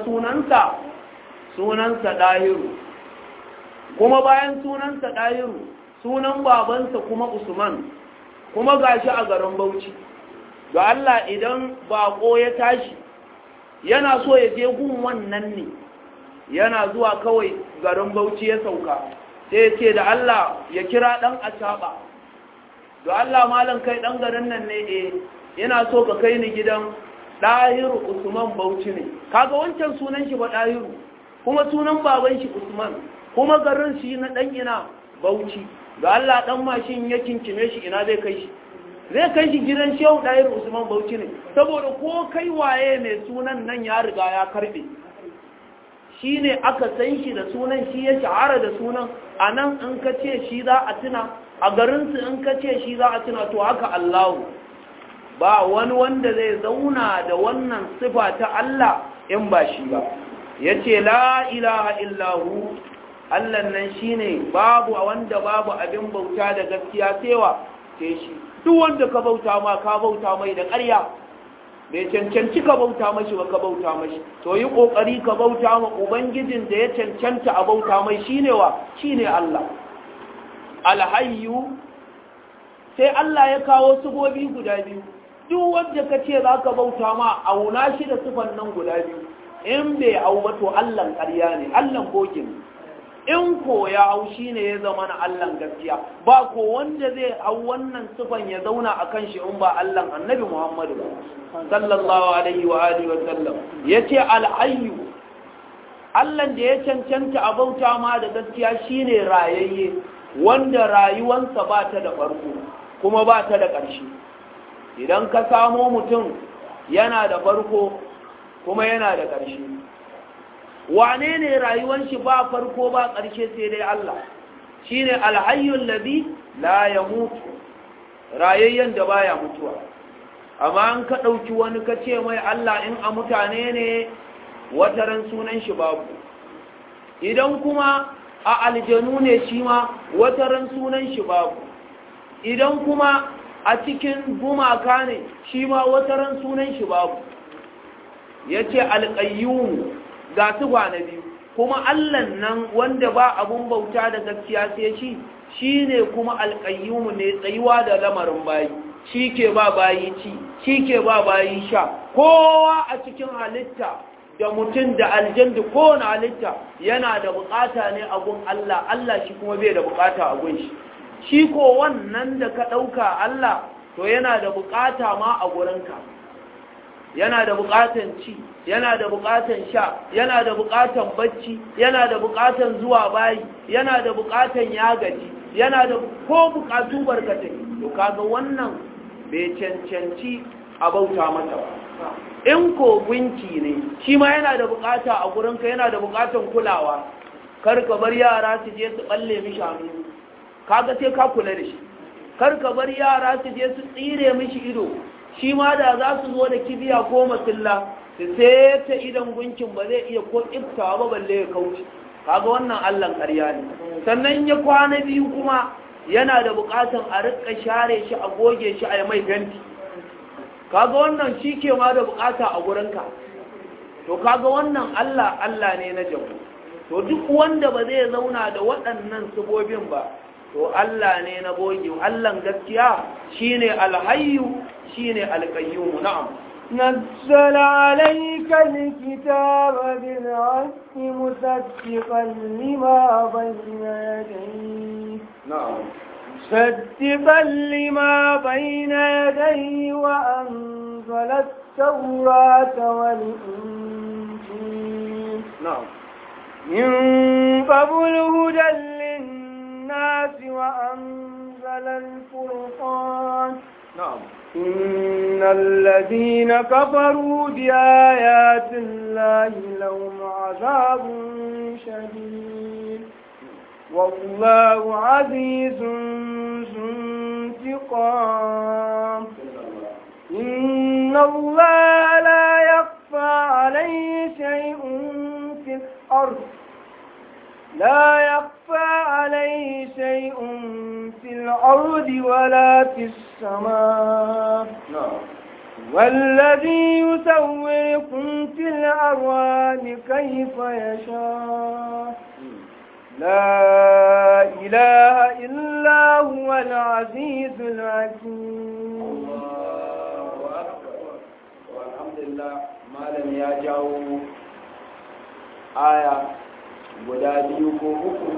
sunansa Dahiru, kuma bayan sunansa Dahiru sunan babansa kuma Usman, kuma gashi a garin Bauchi. Ga Allah idan bako ya tashi yana so ya je gun wannan ne, yana zuwa kawai garin Bauchi ya sauka sai ya ce da Allah ya kira dan acaba. Da Allah malam kai dan garin nan ne, yana so ka kai ni gidan Dahiru Usman Bauchi ne. Kaga wancan sunan shi ba Dahiru, kuma sunan baban shi Usman, kuma garin shi na dan ina Bauchi. Ga Allah dan mashin ya kinkime shi ina zai kai shi? Zai kai shi gidan Shehu Dahiru Usman Bauchi ne, saboda ko kai waye mai sunan nan ya riga ya karbe. Shi ne aka san shi da sunan, shi ya shahara da sunan. A nan in ka ce shi za a tuna, a garinsu in ka ce shi za a tuna, to haka Allahu. Ba wani wanda zai zauna da wannan sifa ta Allah in ba shi ba. Ya ce la ilaha illahu, Allah nan shi ne babu wanda babu abin bauta da gaskiya cewa ce shi. Duk wanda ka bauta ma ka bauta mai da ƙarya, bai cancanci ka bauta mashi ba ka bauta mashi. To yi ƙoƙari ka bauta ma Ubangijin da ya cancanta a bauta mai shine wa? Shine Allah. Alhayyu, sai Allah ya kawo sigobi guda biyu. Duk wanda ka ce za ka bauta ma auna shi da sifan nan guda biyu. In bai hau ba to Allahn ƙarya ne, Allahn bogin. In ko ya hau shi ne ya zama na Allahn gaskiya. Ba ko wanda zai hau wannan sifan ya zauna a kan shi in ba Allahn Annabi Muhammadu ba. Sallallahu alaihi wa alihi wa sallam. Ya ce al'ayyu, Allahn da ya cancanta a bauta ma da gaskiya shi ne rayayye, wanda rayuwansa ba ta da farko kuma ba ta da ƙarshe. Idan ka samo mutum yana da farko kuma yana da ƙarshe, wane ne rayuwan shi ba farko ba ƙarshe sai dai Allah. Shi ne alhayyun labi la ya mutu, rayayyen da baya mutuwa. Amma an ka ɗauki wani ka ce mai Allah in a mutane ne wataran sunan shi babu, idan kuma a aljanu ne shi ma wataran sunan shi babu, idan kuma a cikin gumaka ne shi ma wataran sunan shi babu. Ya ce alƙayyumu ga tuba na biyu, kuma Allahn nan wanda ba abun bauta da gaskiya sai shi ne kuma alƙayyumu ne tsayuwa da lamarin bayi. shi ke ba bayi ci shi ke ba bayi sha kowa a cikin halitta da mutum da aljandu kowane halitta yana da bukata ne a gun Allah Allah shi kuma bai da bukata a gun shi shi ko wannan da ka ɗauka Allah to yana da bukata ma a gurinka yana da bukatan ci yana da bukatan sha yana da bukatan bacci yana da bukatan zuwa bayi yana da bukatan yagaji yana da ko bukatu barkatai to kaga wannan bai cancanci a bauta mata ba in ko gunki ne shi ma yana da bukata a gurinka yana da bukatan kulawa kar ka bar yara su je su balle mishi hannu kaga sai ka kula da shi kar ka bar yara su je su tsire mishi ido shi ma da za su zo da kibiya ko masulla su sai ta idan gunkin ba zai iya ko iftawa ba balle ya kauce kaga wannan Allahn ƙarya ne sannan ya kwana biyu kuma yana da bukatan a rika share shi a goge shi a mai fenti kaga wannan shi ke ma da bukata a gurinka to kaga wannan Allah ne na jabu to duk wanda ba zai zauna da waɗannan sabobin ba to Allah ne na boge Allahn gaskiya shine alhayyu shine alqayyum na'am نزل عليك الكتاب بالحق مصدقا لما بين يديه نعم مصدقا لما بين يديه وأنزل التوراة والإنجيل نعم من قبل هدى للناس وأنزل الفرقان نعم إن الذين كفروا بآيات الله لهم عذاب شديد والله عزيز ذو انتقام إن الله لا يخفى عليه شيء في الأرض لا يخفى عليه شيء في الأرض ولا في السماء والذي يصوركم في الأرواح كيف يشاء لا إله إلا هو العزيز الحكيم الله أكبر والحمد لله ما لم يجاو آية guda biyu ko uku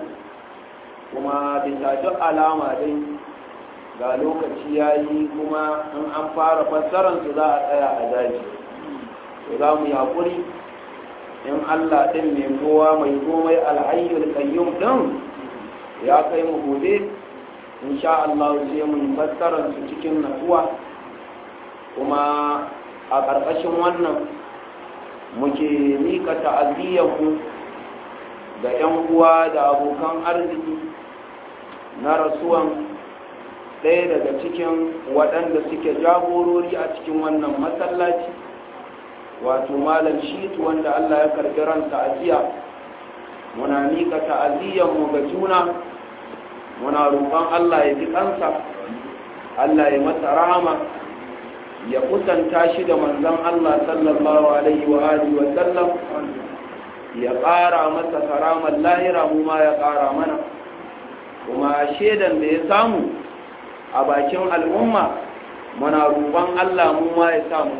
kuma bisa duk alama dai ga lokaci ya yi kuma in an fara fassararsu za a tsaya a daji to za mu yi haƙuri in Allah ɗin mai kowa mai komai alhayyul qayyum ɗin ya kai mu gobe insha Allah sai mu yi fassararsu cikin natsuwa kuma a ƙarƙashin wannan muke mika ta'aziyyarmu da 'yan uwa da abokan arziki na rasuwan ɗaya daga cikin waɗanda suke jagorori a cikin wannan masallaci wato malam shitu wanda Allah ya karɓi ransa a jiya muna miƙa ta'aziyyanmu ga juna muna roƙon Allah ya ji kansa Allah ya masa rahama ya kusanta shi da manzon Allah sallallahu alaihi wa alihi wa sallam ya ƙara masa karamar lahira mu ma ya ƙara mana kuma shaidan da ya samu a bakin al'umma muna roƙon Allah mu ma ya samu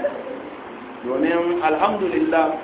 domin alhamdulillah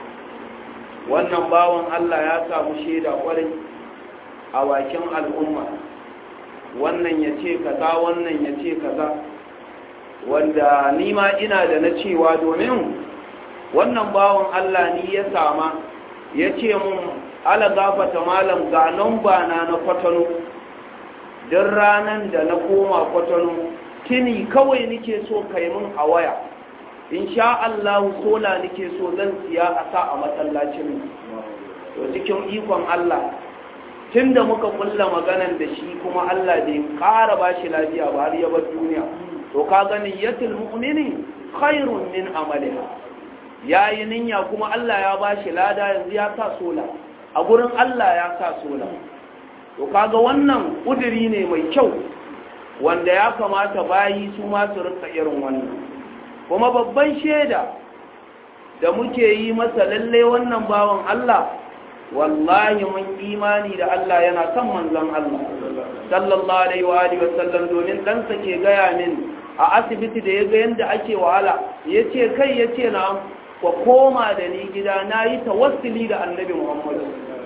wannan bawan Allah ya samu shaida kwarai a bakin al'umma wannan ya ce kaza wannan ya ce kaza wanda ni ma ina da na cewa domin wannan bawan Allah ni ya sama ya ce mun ala gafata malam ga nan ba na kwatano don ranar da na koma kwatano tuni kawai nike so kai mun a waya insha Allah sola nike so zan siya a sa a masallacin to cikin ikon Allah tunda muka kulla maganan da shi kuma Allah bai ƙara bashi lafiya ba har ya bar duniya to ka gani yatul mu'mini khairun min amaliha ya yi ninya kuma Allah ya ba shi lada yanzu ya sa sola a gurin Allah ya sa sola to kaga wannan ƙudiri ne mai kyau wanda ya kamata bayi su ma su rinka irin wannan kuma babban shaida da muke yi masa lalle wannan bawan Allah wallahi mun imani da Allah yana son manzon Allah sallallahu alaihi wa alihi wasallam domin ɗansa ke gaya min a asibiti da ya ga yadda ake wahala yace kai yace na ko koma da ni gida nayi tawassuli da annabi Muhammad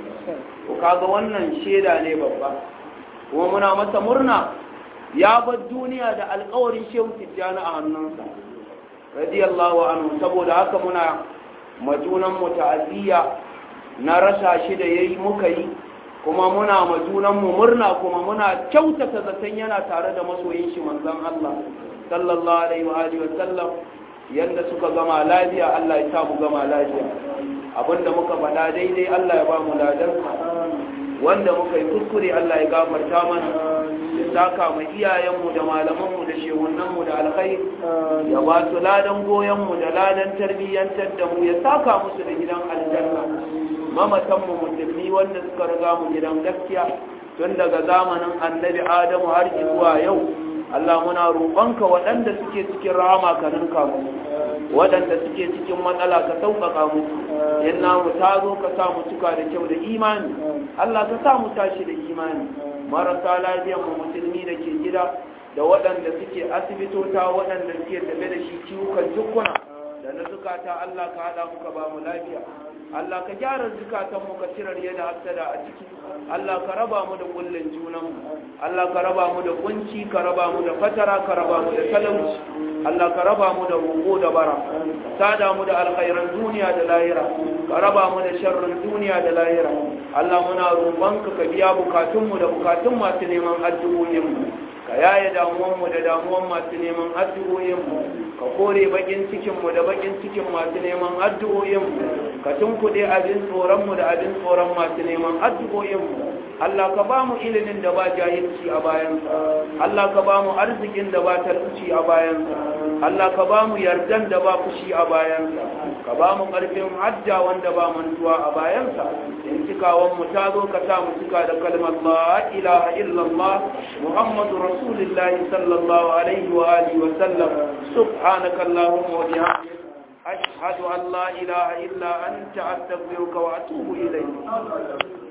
ko kaga wannan sheda ne babba kuma muna masa murna ya bar duniya da alƙawarin Shehu Tijjani a hannunsa radiyallahu anhu saboda haka muna majunan mu ta'aziyya na rasa shi da yayi muka yi kuma muna majunan mu murna kuma muna kyautata zaton yana tare da masoyin shi manzon Allah sallallahu alaihi wa alihi wasallam yanda suka gama lafiya Allah ya sa mu gama lafiya abinda muka faɗa daidai Allah ya ba mu ladan wanda muka yi kuskure Allah ya gafarta mana ya saka mu iyayenmu da malamanmu da shehunanmu da alkhairi ya ba su ladan goyonmu da ladan tarbiyyantar da mu ya saka musu da gidan aljanna mamatanmu musulmi wanda suka riga mu gidan gaskiya tun daga zamanin annabi Adamu har zuwa yau Allah muna roƙonka waɗanda suke cikin rahama ka ninka musu waɗanda suke cikin matsala ka sauƙaƙa musu yanna mu ta zo ka sa mu cika da kyau da imani Allah ka sa mu tashi da imani marasa lafiyar mu musulmi da ke gida da waɗanda suke asibitota waɗanda suke tafe da shi ciwukan jukuna da na zukata Allah ka haɗa muka ba mu lafiya Allah ka gyara zukatanmu ka cirar yadda hasada a ciki Allah ka raba mu da kullun junanmu Allah ka raba mu da kunci ka raba mu da fatara ka raba mu da talauci Allah ka raba mu da roƙo da bara sada mu da alkhairan duniya da lahira ka raba mu da sharrin duniya da lahira Allah muna roƙonka ka biya bukatunmu da bukatun masu neman addu'o'inmu ka yaye damuwanmu da damuwan masu neman addu'o'inmu ka kore bakin cikinmu da bakin cikin masu neman addu'o'inmu ka tunkuɗe abin tsoronmu da abin tsoron masu neman addu'o'inmu Allah ka ba mu ilimin da ba jahilci a bayansa Allah ka ba mu arzikin da ba talauci a bayansa Allah ka ba mu yardan da ba fushi a bayansa ka ba mu ƙarfin hajja wanda ba mantuwa a bayansa in cikawan mu ta zo ka sa mu cika da kalmar la ilaha illallah muhammadu rasulullahi sallallahu alaihi wa alihi wa sallam subhanaka allahumma wa bihamdika ashhadu an la ilaha illa anta astaghfiruka wa atubu ilayk